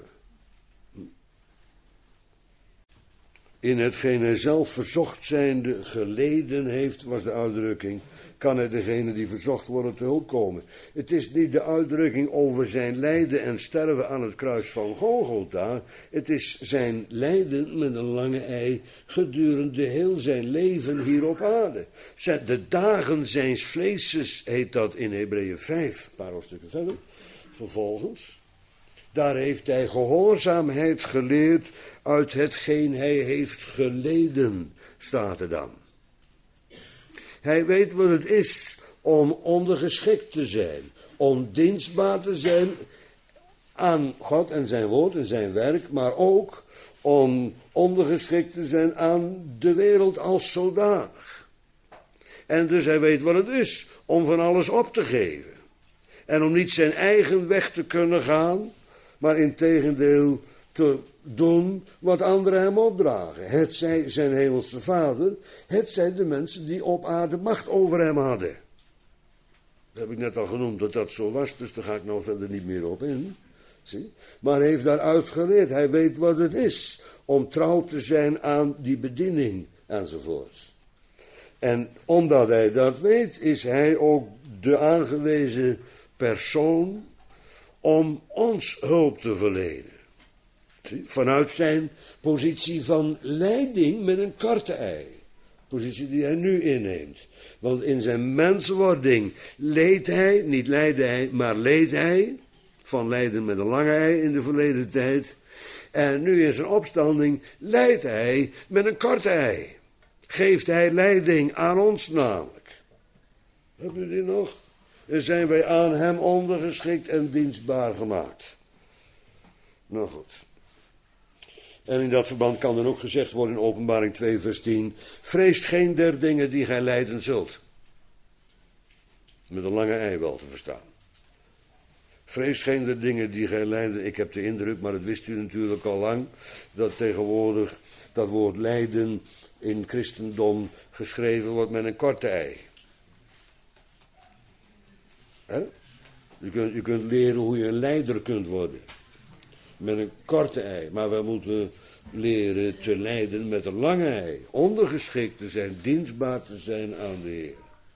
In hetgeen hij zelf verzocht zijnde geleden heeft, was de uitdrukking, kan hij degene die verzocht worden te hulp komen. Het is niet de uitdrukking over zijn lijden en sterven aan het kruis van Golgotha. Het is zijn lijden met een lange ei gedurende heel zijn leven hier op aarde. De dagen zijns vleeses heet dat in Hebreeën vijf, een paar hoofdstukken verder. Vervolgens, daar heeft hij gehoorzaamheid geleerd uit hetgeen hij heeft geleden, staat er dan. Hij weet wat het is om ondergeschikt te zijn, om dienstbaar te zijn aan God en zijn woord en zijn werk, maar ook om ondergeschikt te zijn aan de wereld als zodanig. En dus hij weet wat het is om van alles op te geven. En om niet zijn eigen weg te kunnen gaan, maar integendeel te doen wat anderen hem opdragen. Het zij zijn hemelse vader, het zij de mensen die op aarde macht over hem hadden. Dat heb ik net al genoemd dat dat zo was, dus daar ga ik nou verder niet meer op in. Zie? Maar hij heeft daaruit geleerd, hij weet wat het is om trouw te zijn aan die bediening enzovoorts. En omdat hij dat weet, is hij ook de aangewezen persoon om ons hulp te verlenen. Vanuit zijn positie van leiding met een korte ei. Positie die hij nu inneemt. Want in zijn menswording leed hij, niet leidde hij, maar leed hij. Van lijden met een lange ei in de verleden tijd. En nu in zijn opstanding leidt hij met een korte ei. Geeft hij leiding aan ons namelijk. Heb je die nog? En zijn wij aan hem ondergeschikt en dienstbaar gemaakt. Nou goed. En in dat verband kan dan ook gezegd worden in Openbaring twee vers tien. Vreest geen der dingen die gij lijden zult. Met een lange ei wel te verstaan. Vrees geen der dingen die gij lijden. Ik heb de indruk, maar dat wist u natuurlijk al lang, dat tegenwoordig dat woord lijden in christendom geschreven wordt met een korte ei. He? Je kunt, je kunt leren hoe je een leider kunt worden. Met een korte ei. Maar wij moeten leren te lijden met een lange ei. Ondergeschikt te zijn, dienstbaar te zijn aan de Heer.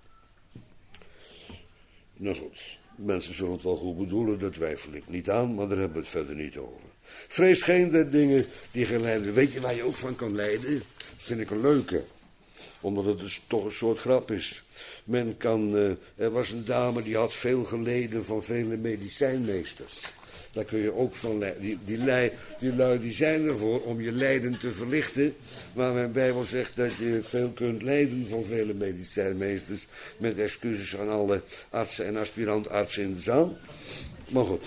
Nou goed, mensen zullen het wel goed bedoelen, daar twijfel ik niet aan, maar daar hebben we het verder niet over. Vrees geen der dingen die geleiden. Weet je waar je ook van kan lijden? Dat vind ik een leuke. Omdat het dus toch een soort grap is. Men kan, uh, er was een dame die had veel geleden van vele medicijnmeesters. Daar kun je ook van lijden. Die, die, lui, die lui die zijn ervoor om je lijden te verlichten. Maar mijn Bijbel zegt dat je veel kunt lijden van vele medicijnmeesters. Met excuses aan alle artsen en aspirantartsen in de zaal. Maar goed.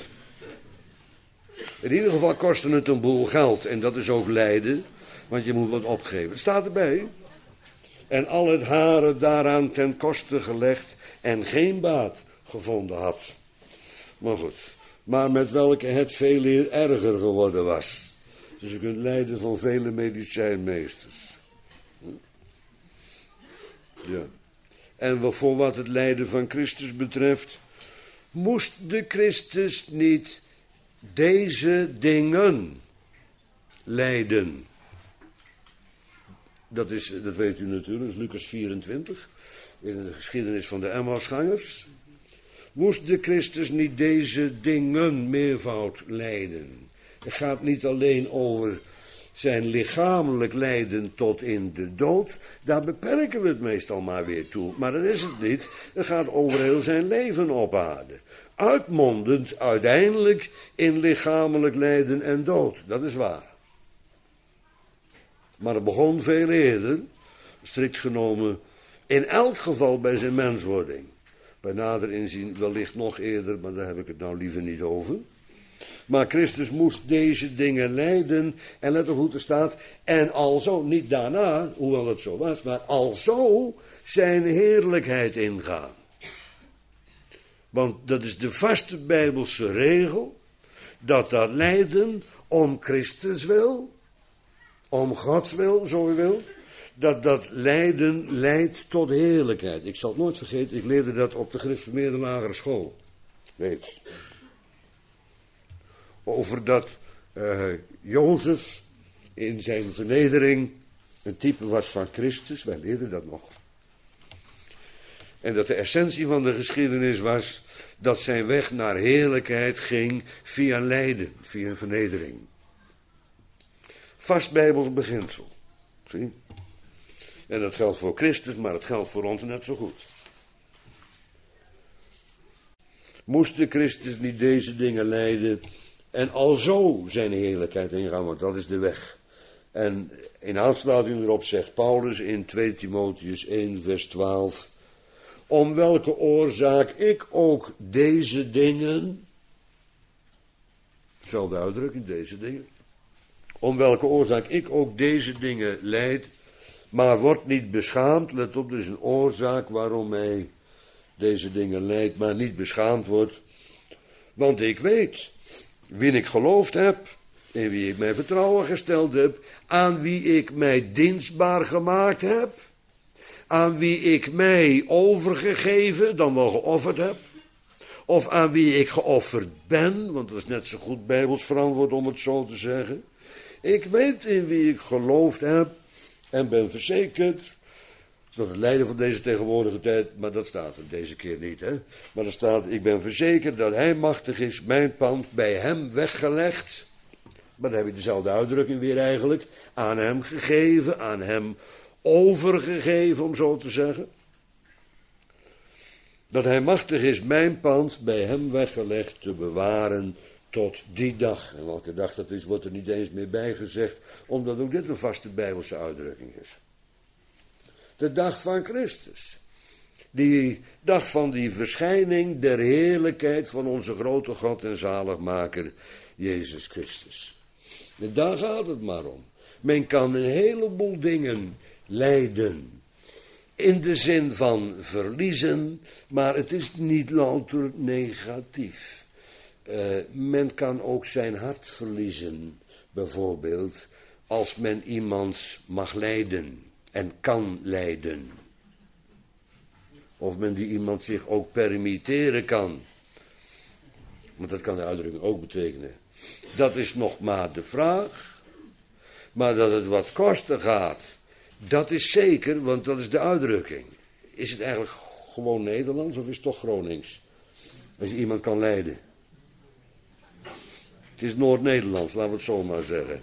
In ieder geval kostte het een boel geld. En dat is ook lijden. Want je moet wat opgeven. Het staat erbij. En al het haren daaraan ten koste gelegd. En geen baat gevonden had. Maar goed. Maar met welke het veel eer erger geworden was. Dus je kunt lijden van vele medicijnmeesters. Ja. En voor wat het lijden van Christus betreft. Moest de Christus niet deze dingen lijden? Dat, is, dat weet u natuurlijk, dat is Lucas vierentwintig. In de geschiedenis van de Emmausgangers. Moest de Christus niet deze dingen meervoud lijden? Het gaat niet alleen over zijn lichamelijk lijden tot in de dood. Daar beperken we het meestal maar weer toe. Maar dat is het niet. Het gaat over heel zijn leven op aarde. Uitmondend uiteindelijk in lichamelijk lijden en dood. Dat is waar. Maar het begon veel eerder. Strikt genomen in elk geval bij zijn menswording. Bij nader inzien wellicht nog eerder, maar daar heb ik het nou liever niet over. Maar Christus moest deze dingen lijden, en let op hoe er staat, en alzo, niet daarna, hoewel het zo was, maar alzo zijn heerlijkheid ingaan. Want dat is de vaste Bijbelse regel, dat dat lijden om Christus wil, om Gods wil, zo u wilt, dat dat lijden leidt tot heerlijkheid. Ik zal het nooit vergeten, ik leerde dat op de gereformeerde lagere school. Weet. Over dat uh, Jozef in zijn vernedering een type was van Christus. Wij leerden dat nog. En dat de essentie van de geschiedenis was dat zijn weg naar heerlijkheid ging via lijden, via een vernedering. Vast Bijbels beginsel. Zie? En dat geldt voor Christus, maar het geldt voor ons net zo goed. Moest de Christus niet deze dingen lijden en alzo zijn heerlijkheid ingaan, want dat is de weg. En in aansluiting erop zegt Paulus in tweede Timotheüs één vers twaalf, om welke oorzaak ik ook deze dingen, dezelfde uitdrukking, deze dingen, om welke oorzaak ik ook deze dingen lijd, maar wordt niet beschaamd. Let op, er is een oorzaak waarom hij deze dingen lijdt, maar niet beschaamd wordt. Want ik weet wie ik geloofd heb, in wie ik mijn vertrouwen gesteld heb, aan wie ik mij dienstbaar gemaakt heb, aan wie ik mij overgegeven, dan wel geofferd heb, of aan wie ik geofferd ben, want dat is net zo goed Bijbels verantwoord om het zo te zeggen. Ik weet in wie ik geloofd heb en ben verzekerd dat het lijden van deze tegenwoordige tijd, maar dat staat er deze keer niet, hè. Maar er staat, ik ben verzekerd dat hij machtig is, mijn pand bij hem weggelegd. Maar dan heb je dezelfde uitdrukking weer eigenlijk, aan hem gegeven, aan hem overgegeven, om zo te zeggen. Dat hij machtig is, mijn pand bij hem weggelegd te bewaren tot die dag. En welke dag dat is, wordt er niet eens meer bij gezegd, omdat ook dit een vaste Bijbelse uitdrukking is. De dag van Christus. Die dag van die verschijning der heerlijkheid van onze grote God en zaligmaker, Jezus Christus. En daar gaat het maar om. Men kan een heleboel dingen lijden. In de zin van verliezen, maar het is niet louter negatief. Uh, men kan ook zijn hart verliezen, bijvoorbeeld, als men iemand mag lijden en kan lijden. Of men die iemand zich ook permitteren kan. Want dat kan de uitdrukking ook betekenen. Dat is nog maar de vraag. Maar dat het wat kosten gaat, dat is zeker, want dat is de uitdrukking. Is het eigenlijk gewoon Nederlands of is het toch Gronings? Als je iemand kan leiden. Het is Noord-Nederlands, laten we het zo maar zeggen.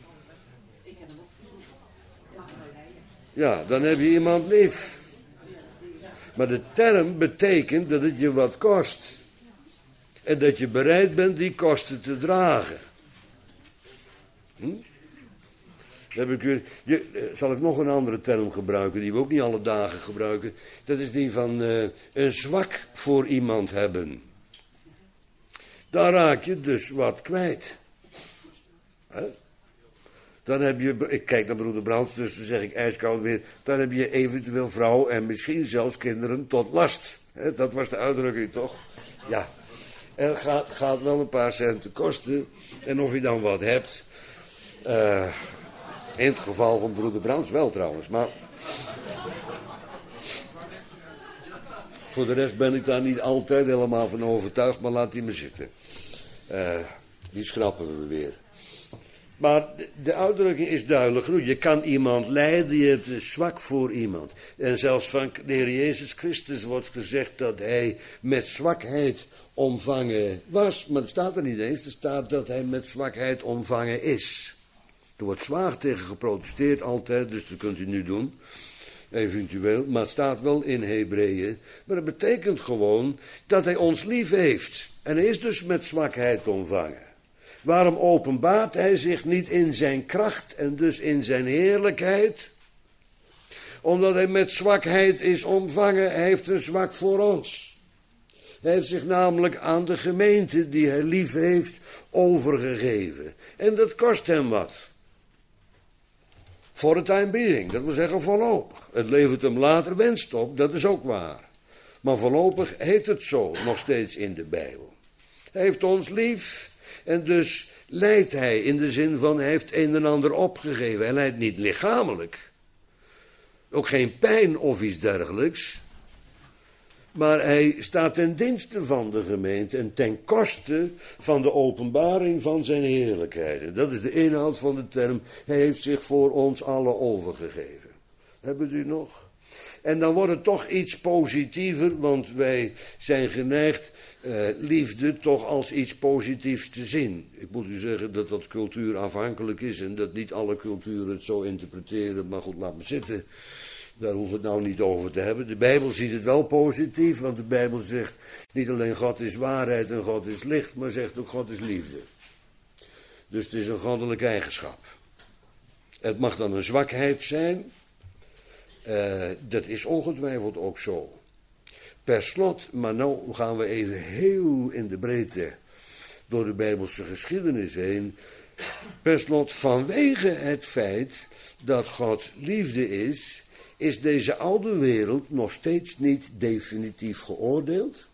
Ja, dan heb je iemand lief. Maar de term betekent dat het je wat kost. En dat je bereid bent die kosten te dragen. Hm? Dan heb ik u, je, zal ik nog een andere term gebruiken, die we ook niet alle dagen gebruiken. Dat is die van uh, een zwak voor iemand hebben. Daar raak je dus wat kwijt. He? Dan heb je, ik kijk naar broeder Brands, dus dan zeg ik ijskoud weer. Dan heb je eventueel vrouw en misschien zelfs kinderen tot last. He? Dat was de uitdrukking toch? Ja. Het gaat, gaat wel een paar centen kosten. En of je dan wat hebt. Uh, in het geval van broeder Brands wel trouwens. Maar voor de rest ben ik daar niet altijd helemaal van overtuigd. Maar laat die maar zitten. Uh, die schrappen we weer. Maar de, de uitdrukking is duidelijk genoeg. Je kan iemand lijden, je hebt een zwak voor iemand. En zelfs van de Heer Jezus Christus wordt gezegd dat hij met zwakheid omvangen was. Maar het staat er niet eens. Er staat dat hij met zwakheid omvangen is. Er wordt zwaar tegen geprotesteerd altijd, dus dat kunt u nu doen. Eventueel. Maar het staat wel in Hebreeën. Maar het betekent gewoon dat hij ons lief heeft. En hij is dus met zwakheid omvangen. Waarom openbaart hij zich niet in zijn kracht en dus in zijn heerlijkheid? Omdat hij met zwakheid is omvangen. Hij heeft een zwak voor ons. Hij heeft zich namelijk aan de gemeente die hij lief heeft overgegeven. En dat kost hem wat. For the time being, dat wil zeggen voorlopig. Het levert hem later winst op, dat is ook waar. Maar voorlopig heet het zo, nog steeds in de Bijbel. Hij heeft ons lief en dus lijdt hij in de zin van hij heeft een en ander opgegeven. Hij lijdt niet lichamelijk. Ook geen pijn of iets dergelijks. Maar hij staat ten dienste van de gemeente en ten koste van de openbaring van zijn heerlijkheid. En dat is de inhoud van de term. Hij heeft zich voor ons allen overgegeven. Hebben u nog? En dan wordt het toch iets positiever, want wij zijn geneigd uh, liefde toch als iets positiefs te zien. Ik moet u zeggen dat dat cultuurafhankelijk is en dat niet alle culturen het zo interpreteren, maar goed, laat me zitten. Daar hoeven we het nou niet over te hebben. De Bijbel ziet het wel positief, want de Bijbel zegt niet alleen God is waarheid en God is licht, maar zegt ook God is liefde. Dus het is een goddelijke eigenschap. Het mag dan een zwakheid zijn, uh, dat is ongetwijfeld ook zo. Per slot, maar nou gaan we even heel in de breedte door de Bijbelse geschiedenis heen. Per slot, vanwege het feit dat God liefde is, is deze oude wereld nog steeds niet definitief geoordeeld.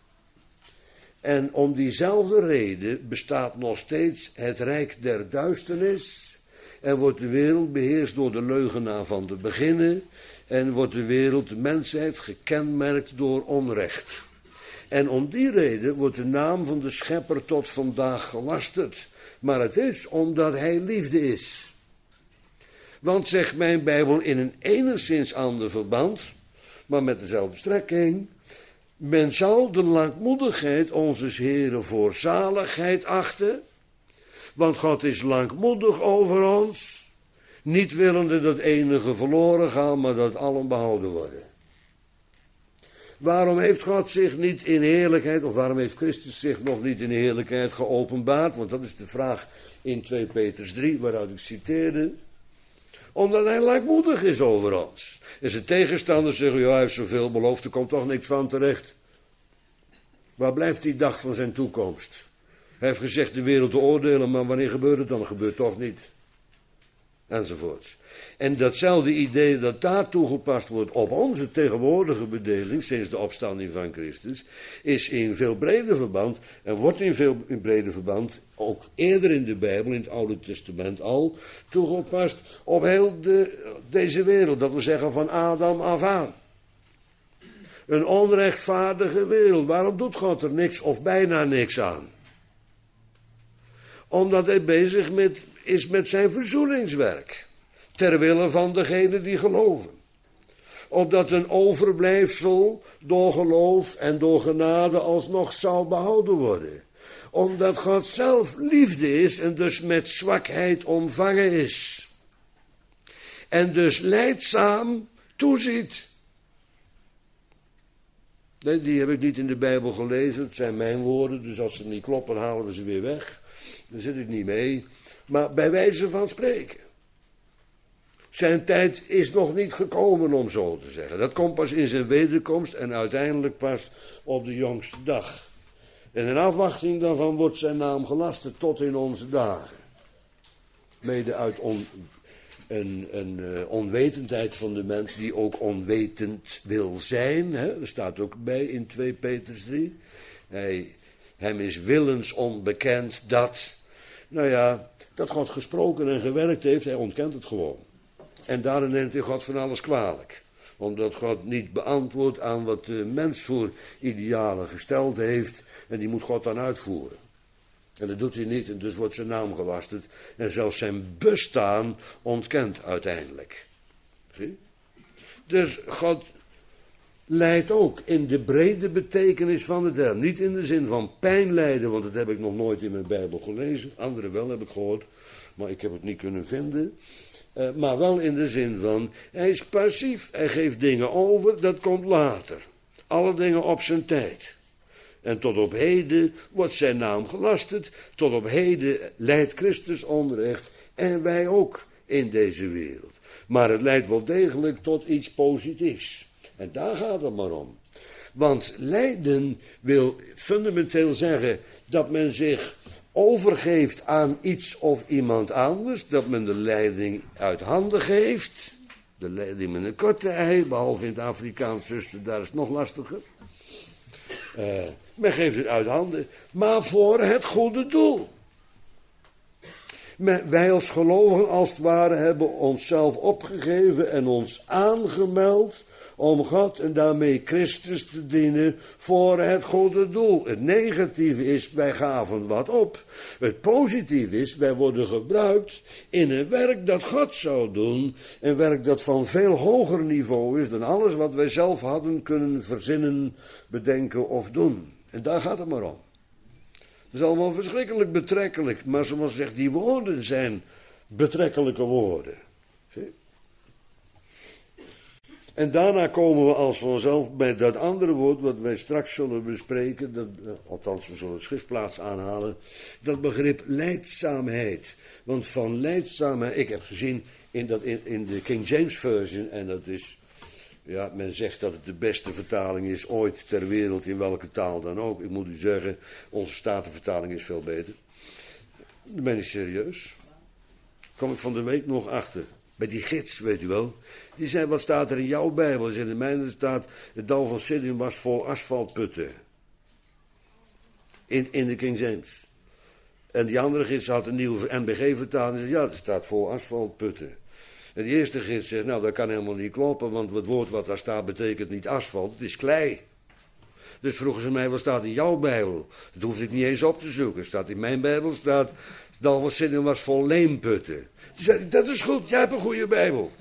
En om diezelfde reden bestaat nog steeds het rijk der duisternis. En wordt de wereld beheerst door de leugenaar van de beginnen. En wordt de wereld, de mensheid, gekenmerkt door onrecht. En om die reden wordt de naam van de schepper tot vandaag gelasterd. Maar het is omdat hij liefde is. Want, zegt mijn Bijbel in een enigszins ander verband, maar met dezelfde strekking, men zal de langmoedigheid onzes Heren voor zaligheid achten, want God is langmoedig over ons, niet willende dat enige verloren gaan, maar dat allen behouden worden. Waarom heeft God zich niet in heerlijkheid, of waarom heeft Christus zich nog niet in heerlijkheid geopenbaard? Want dat is de vraag in twee Petrus drie, waaruit ik citeerde. Omdat hij langmoedig is over ons. En zijn tegenstanders zeggen, ja, hij heeft zoveel beloofd, er komt toch niks van terecht. Waar blijft die dag van zijn toekomst? Hij heeft gezegd de wereld te oordelen, maar wanneer gebeurt het dan? Dat gebeurt toch niet. Enzovoort. En datzelfde idee dat daar toegepast wordt op onze tegenwoordige bedeling, sinds de opstanding van Christus, is in veel breder verband, en wordt in veel in breder verband, ook eerder in de Bijbel, in het Oude Testament al, toegepast op heel de, deze wereld, dat wil zeggen van Adam af aan. Een onrechtvaardige wereld. Waarom doet God er niks of bijna niks aan? Omdat hij bezig met, is met zijn verzoeningswerk. Ter wille van degenen die geloven. Opdat een overblijfsel door geloof en door genade alsnog zou behouden worden. Omdat God zelf liefde is en dus met zwakheid omvangen is. En dus lijdzaam toeziet. Nee, die heb ik niet in de Bijbel gelezen, het zijn mijn woorden, dus als ze niet kloppen halen we ze weer weg. Daar zit ik niet mee. Maar bij wijze van spreken. Zijn tijd is nog niet gekomen, om zo te zeggen. Dat komt pas in zijn wederkomst en uiteindelijk pas op de jongste dag. En in afwachting daarvan wordt zijn naam gelasterd tot in onze dagen. Mede uit on, een, een uh, onwetendheid van de mens die ook onwetend wil zijn. Hè? Er staat ook bij in twee Petrus drie. Hij, hem is willens onbekend dat, nou ja, dat God gesproken en gewerkt heeft. Hij ontkent het gewoon. En daarin neemt hij God van alles kwalijk. Omdat God niet beantwoordt aan wat de mens voor idealen gesteld heeft. En die moet God dan uitvoeren. En dat doet hij niet en dus wordt zijn naam gelasterd. En zelfs zijn bestaan ontkent uiteindelijk. Zie? Dus God lijdt ook in de brede betekenis van het term. Niet in de zin van pijn lijden, want dat heb ik nog nooit in mijn Bijbel gelezen. Anderen wel, heb ik gehoord. Maar ik heb het niet kunnen vinden. Uh, maar wel in de zin van, hij is passief. Hij geeft dingen over, dat komt later. Alle dingen op zijn tijd. En tot op heden wordt zijn naam gelasterd. Tot op heden leidt Christus onrecht. En wij ook in deze wereld. Maar het leidt wel degelijk tot iets positiefs. En daar gaat het maar om. Want lijden wil fundamenteel zeggen dat men zich overgeeft aan iets of iemand anders. Dat men de leiding uit handen geeft. De leiding met een korte ei, behalve in het Afrikaans, zuster, daar is het nog lastiger. Uh, men geeft het uit handen, maar voor het goede doel. Men, wij als gelovigen als het ware hebben onszelf opgegeven en ons aangemeld om God en daarmee Christus te dienen voor het goede doel. Het negatieve is, wij gaven wat op. Het positieve is, wij worden gebruikt in een werk dat God zou doen. Een werk dat van veel hoger niveau is dan alles wat wij zelf hadden kunnen verzinnen, bedenken of doen. En daar gaat het maar om. Dat is allemaal verschrikkelijk betrekkelijk. Maar zoals zegt, die woorden zijn betrekkelijke woorden. Zie? En daarna komen we als vanzelf bij dat andere woord wat wij straks zullen bespreken, dat, althans we zullen de schriftplaats aanhalen, dat begrip lijdzaamheid. Want van lijdzaamheid, ik heb gezien in, dat, in, in de King James Version, en dat is, ja, men zegt dat het de beste vertaling is ooit ter wereld, in welke taal dan ook. Ik moet u zeggen, onze Statenvertaling is veel beter. Dan ben ik serieus. Kom ik van de week nog achter. Bij die gids, weet u wel. Die zei, wat staat er in jouw Bijbel? In de mijne staat, het dal van Siddim was vol asfaltputten. In, in de King James. En die andere gids had een nieuwe N B G vertaling. En zei, ja, het staat vol asfaltputten. En die eerste gids zegt, nou, dat kan helemaal niet kloppen. Want het woord wat daar staat betekent niet asfalt, het is klei. Dus vroegen ze mij, wat staat in jouw Bijbel? Dat hoefde ik niet eens op te zoeken. Staat in mijn Bijbel, staat, het dal van Siddim was vol leemputten. Toen zei ik, dat is goed, jij hebt een goede Bijbel.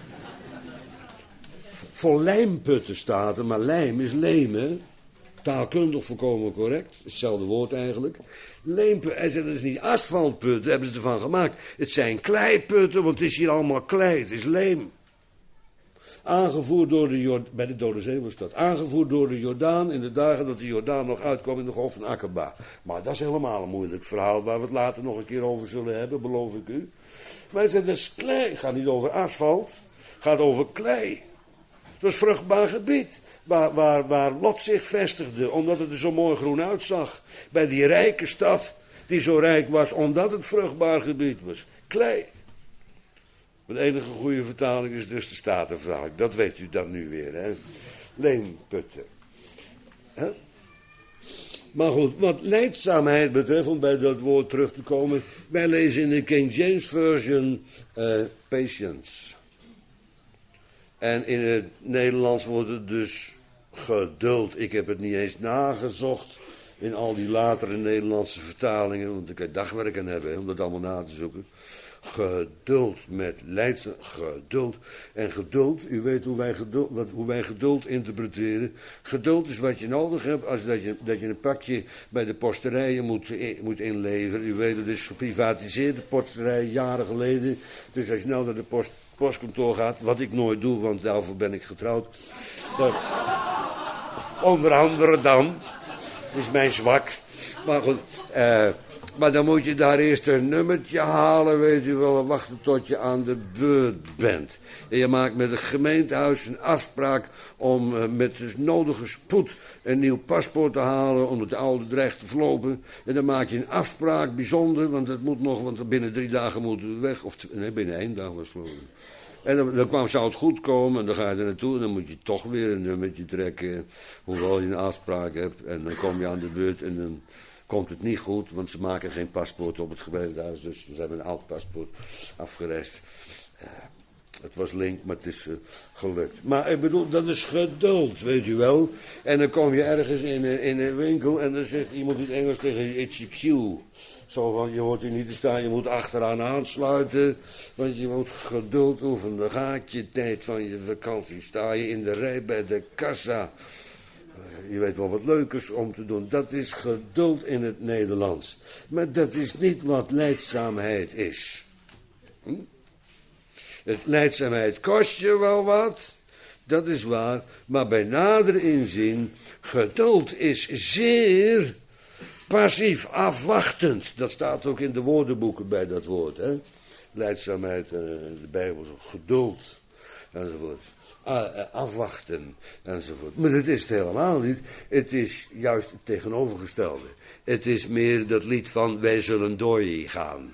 Voor lijmputten staat er, maar lijm is leem, hè? Taalkundig volkomen correct, hetzelfde woord eigenlijk. Leemputten, hij zei, dat is niet asfaltputten, hebben ze ervan gemaakt. Het zijn kleiputten, want het is hier allemaal klei, het is leem. Aangevoerd door de Jordaan, bij de Dode Zee was dat, aangevoerd door de Jordaan in de dagen dat de Jordaan nog uitkwam in de golf van Akaba. Maar dat is helemaal een moeilijk verhaal, waar we het later nog een keer over zullen hebben, beloof ik u. Maar hij zei, dat is klei, het gaat niet over asfalt, het gaat over klei. Het was vruchtbaar gebied, waar, waar, waar Lot zich vestigde, omdat het er zo mooi groen uitzag. Bij die rijke stad, die zo rijk was, omdat het vruchtbaar gebied was. Klei. De enige goede vertaling is dus de Statenvertaling. Dat weet u dan nu weer, hè. Leemputten. Hè? Maar goed, wat lijdzaamheid betreft, om bij dat woord terug te komen. Wij lezen in de King James Version uh, patience. En in het Nederlands wordt het dus geduld. Ik heb het niet eens nagezocht. in al die latere Nederlandse vertalingen, want ik kan dagwerk aan hebben, hè, om dat allemaal na te zoeken. Geduld met leidzaam, geduld. En geduld, u weet hoe wij geduld, wat, hoe wij geduld interpreteren. Geduld is wat je nodig hebt als dat je, dat je een pakje bij de posterijen moet, in, moet inleveren. U weet, het is geprivatiseerd, de posterij, jaren geleden. Dus als je snel naar de post, postkantoor gaat, wat ik nooit doe, want daarvoor ben ik getrouwd. Dat, onder andere dan, is mijn zwak. Maar goed, eh... Maar dan moet je daar eerst een nummertje halen, weet u wel, en wachten tot je aan de beurt bent. En je maakt met het gemeentehuis een afspraak om uh, met de nodige spoed een nieuw paspoort te halen, omdat de oude dreigt te verlopen. En dan maak je een afspraak, bijzonder, want het moet nog, want binnen drie dagen moeten we weg. Of nee, binnen één dag was het. En dan, dan kwam, zou het goed komen en dan ga je er naartoe en dan moet je toch weer een nummertje trekken, hoewel je een afspraak hebt. En dan kom je aan de beurt en dan komt het niet goed, want ze maken geen paspoort op het gemeentehuis, dus ze hebben een oud paspoort afgereisd. Uh, het was link, maar het is uh, gelukt. Maar ik bedoel, dat is geduld, weet u wel. En dan kom je ergens in een, in een winkel en dan zegt iemand in het Engels tegen je, it's a queue. Zo van, je hoort hier niet te staan, je moet achteraan aansluiten, want je moet geduld oefenen. Dan gaat je tijd van je vakantie, sta je in de rij bij de kassa. Je weet wel wat leuk is om te doen. Dat is geduld in het Nederlands. Maar dat is niet wat lijdzaamheid is. Hm? Het lijdzaamheid kost je wel wat. Dat is waar. Maar bij nader inzien, geduld is zeer passief afwachtend. Dat staat ook in de woordenboeken bij dat woord. Hè? Lijdzaamheid, de Bijbel, geduld enzovoort. Afwachten enzovoort. Maar dat is het helemaal niet. Het is juist het tegenovergestelde. Het is meer dat lied van wij zullen doorgaan.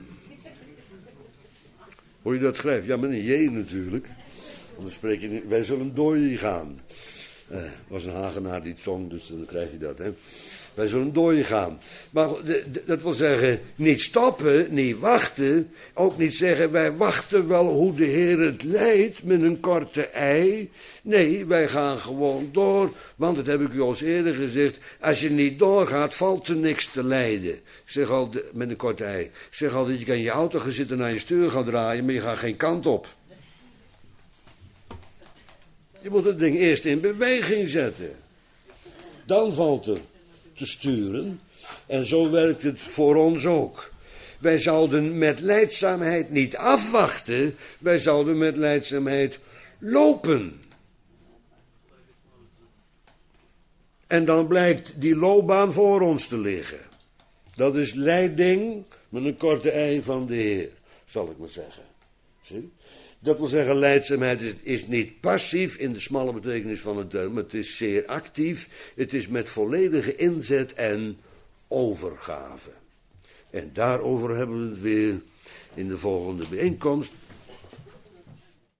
Hoor je dat schrijven? Ja, met een J natuurlijk. Anders spreek je niet. Wij zullen doorgaan. Uh, was een Hagenaar die het zong, dus dan krijg je dat, hè. Wij zullen doorgaan. Maar dat wil zeggen, niet stoppen, niet wachten. Ook niet zeggen, wij wachten wel hoe de Heer het leidt met een korte ei. Nee, wij gaan gewoon door. Want, dat heb ik u al eens eerder gezegd, als je niet doorgaat, valt er niks te lijden. Ik zeg altijd, met een korte ei. Ik zeg altijd, je kan in je auto gaan zitten en naar je stuur gaan draaien, maar je gaat geen kant op. Je moet het ding eerst in beweging zetten. Dan valt er te sturen. En zo werkt het voor ons ook. Wij zouden met lijdzaamheid niet afwachten. Wij zouden met lijdzaamheid lopen. En dan blijkt die loopbaan voor ons te liggen. Dat is leiding met een korte ei van de Heer, zal ik maar zeggen. Zie? Dat wil zeggen, lijdzaamheid is, is niet passief in de smalle betekenis van het term. Het is zeer actief. Het is met volledige inzet en overgave. En daarover hebben we het weer in de volgende bijeenkomst.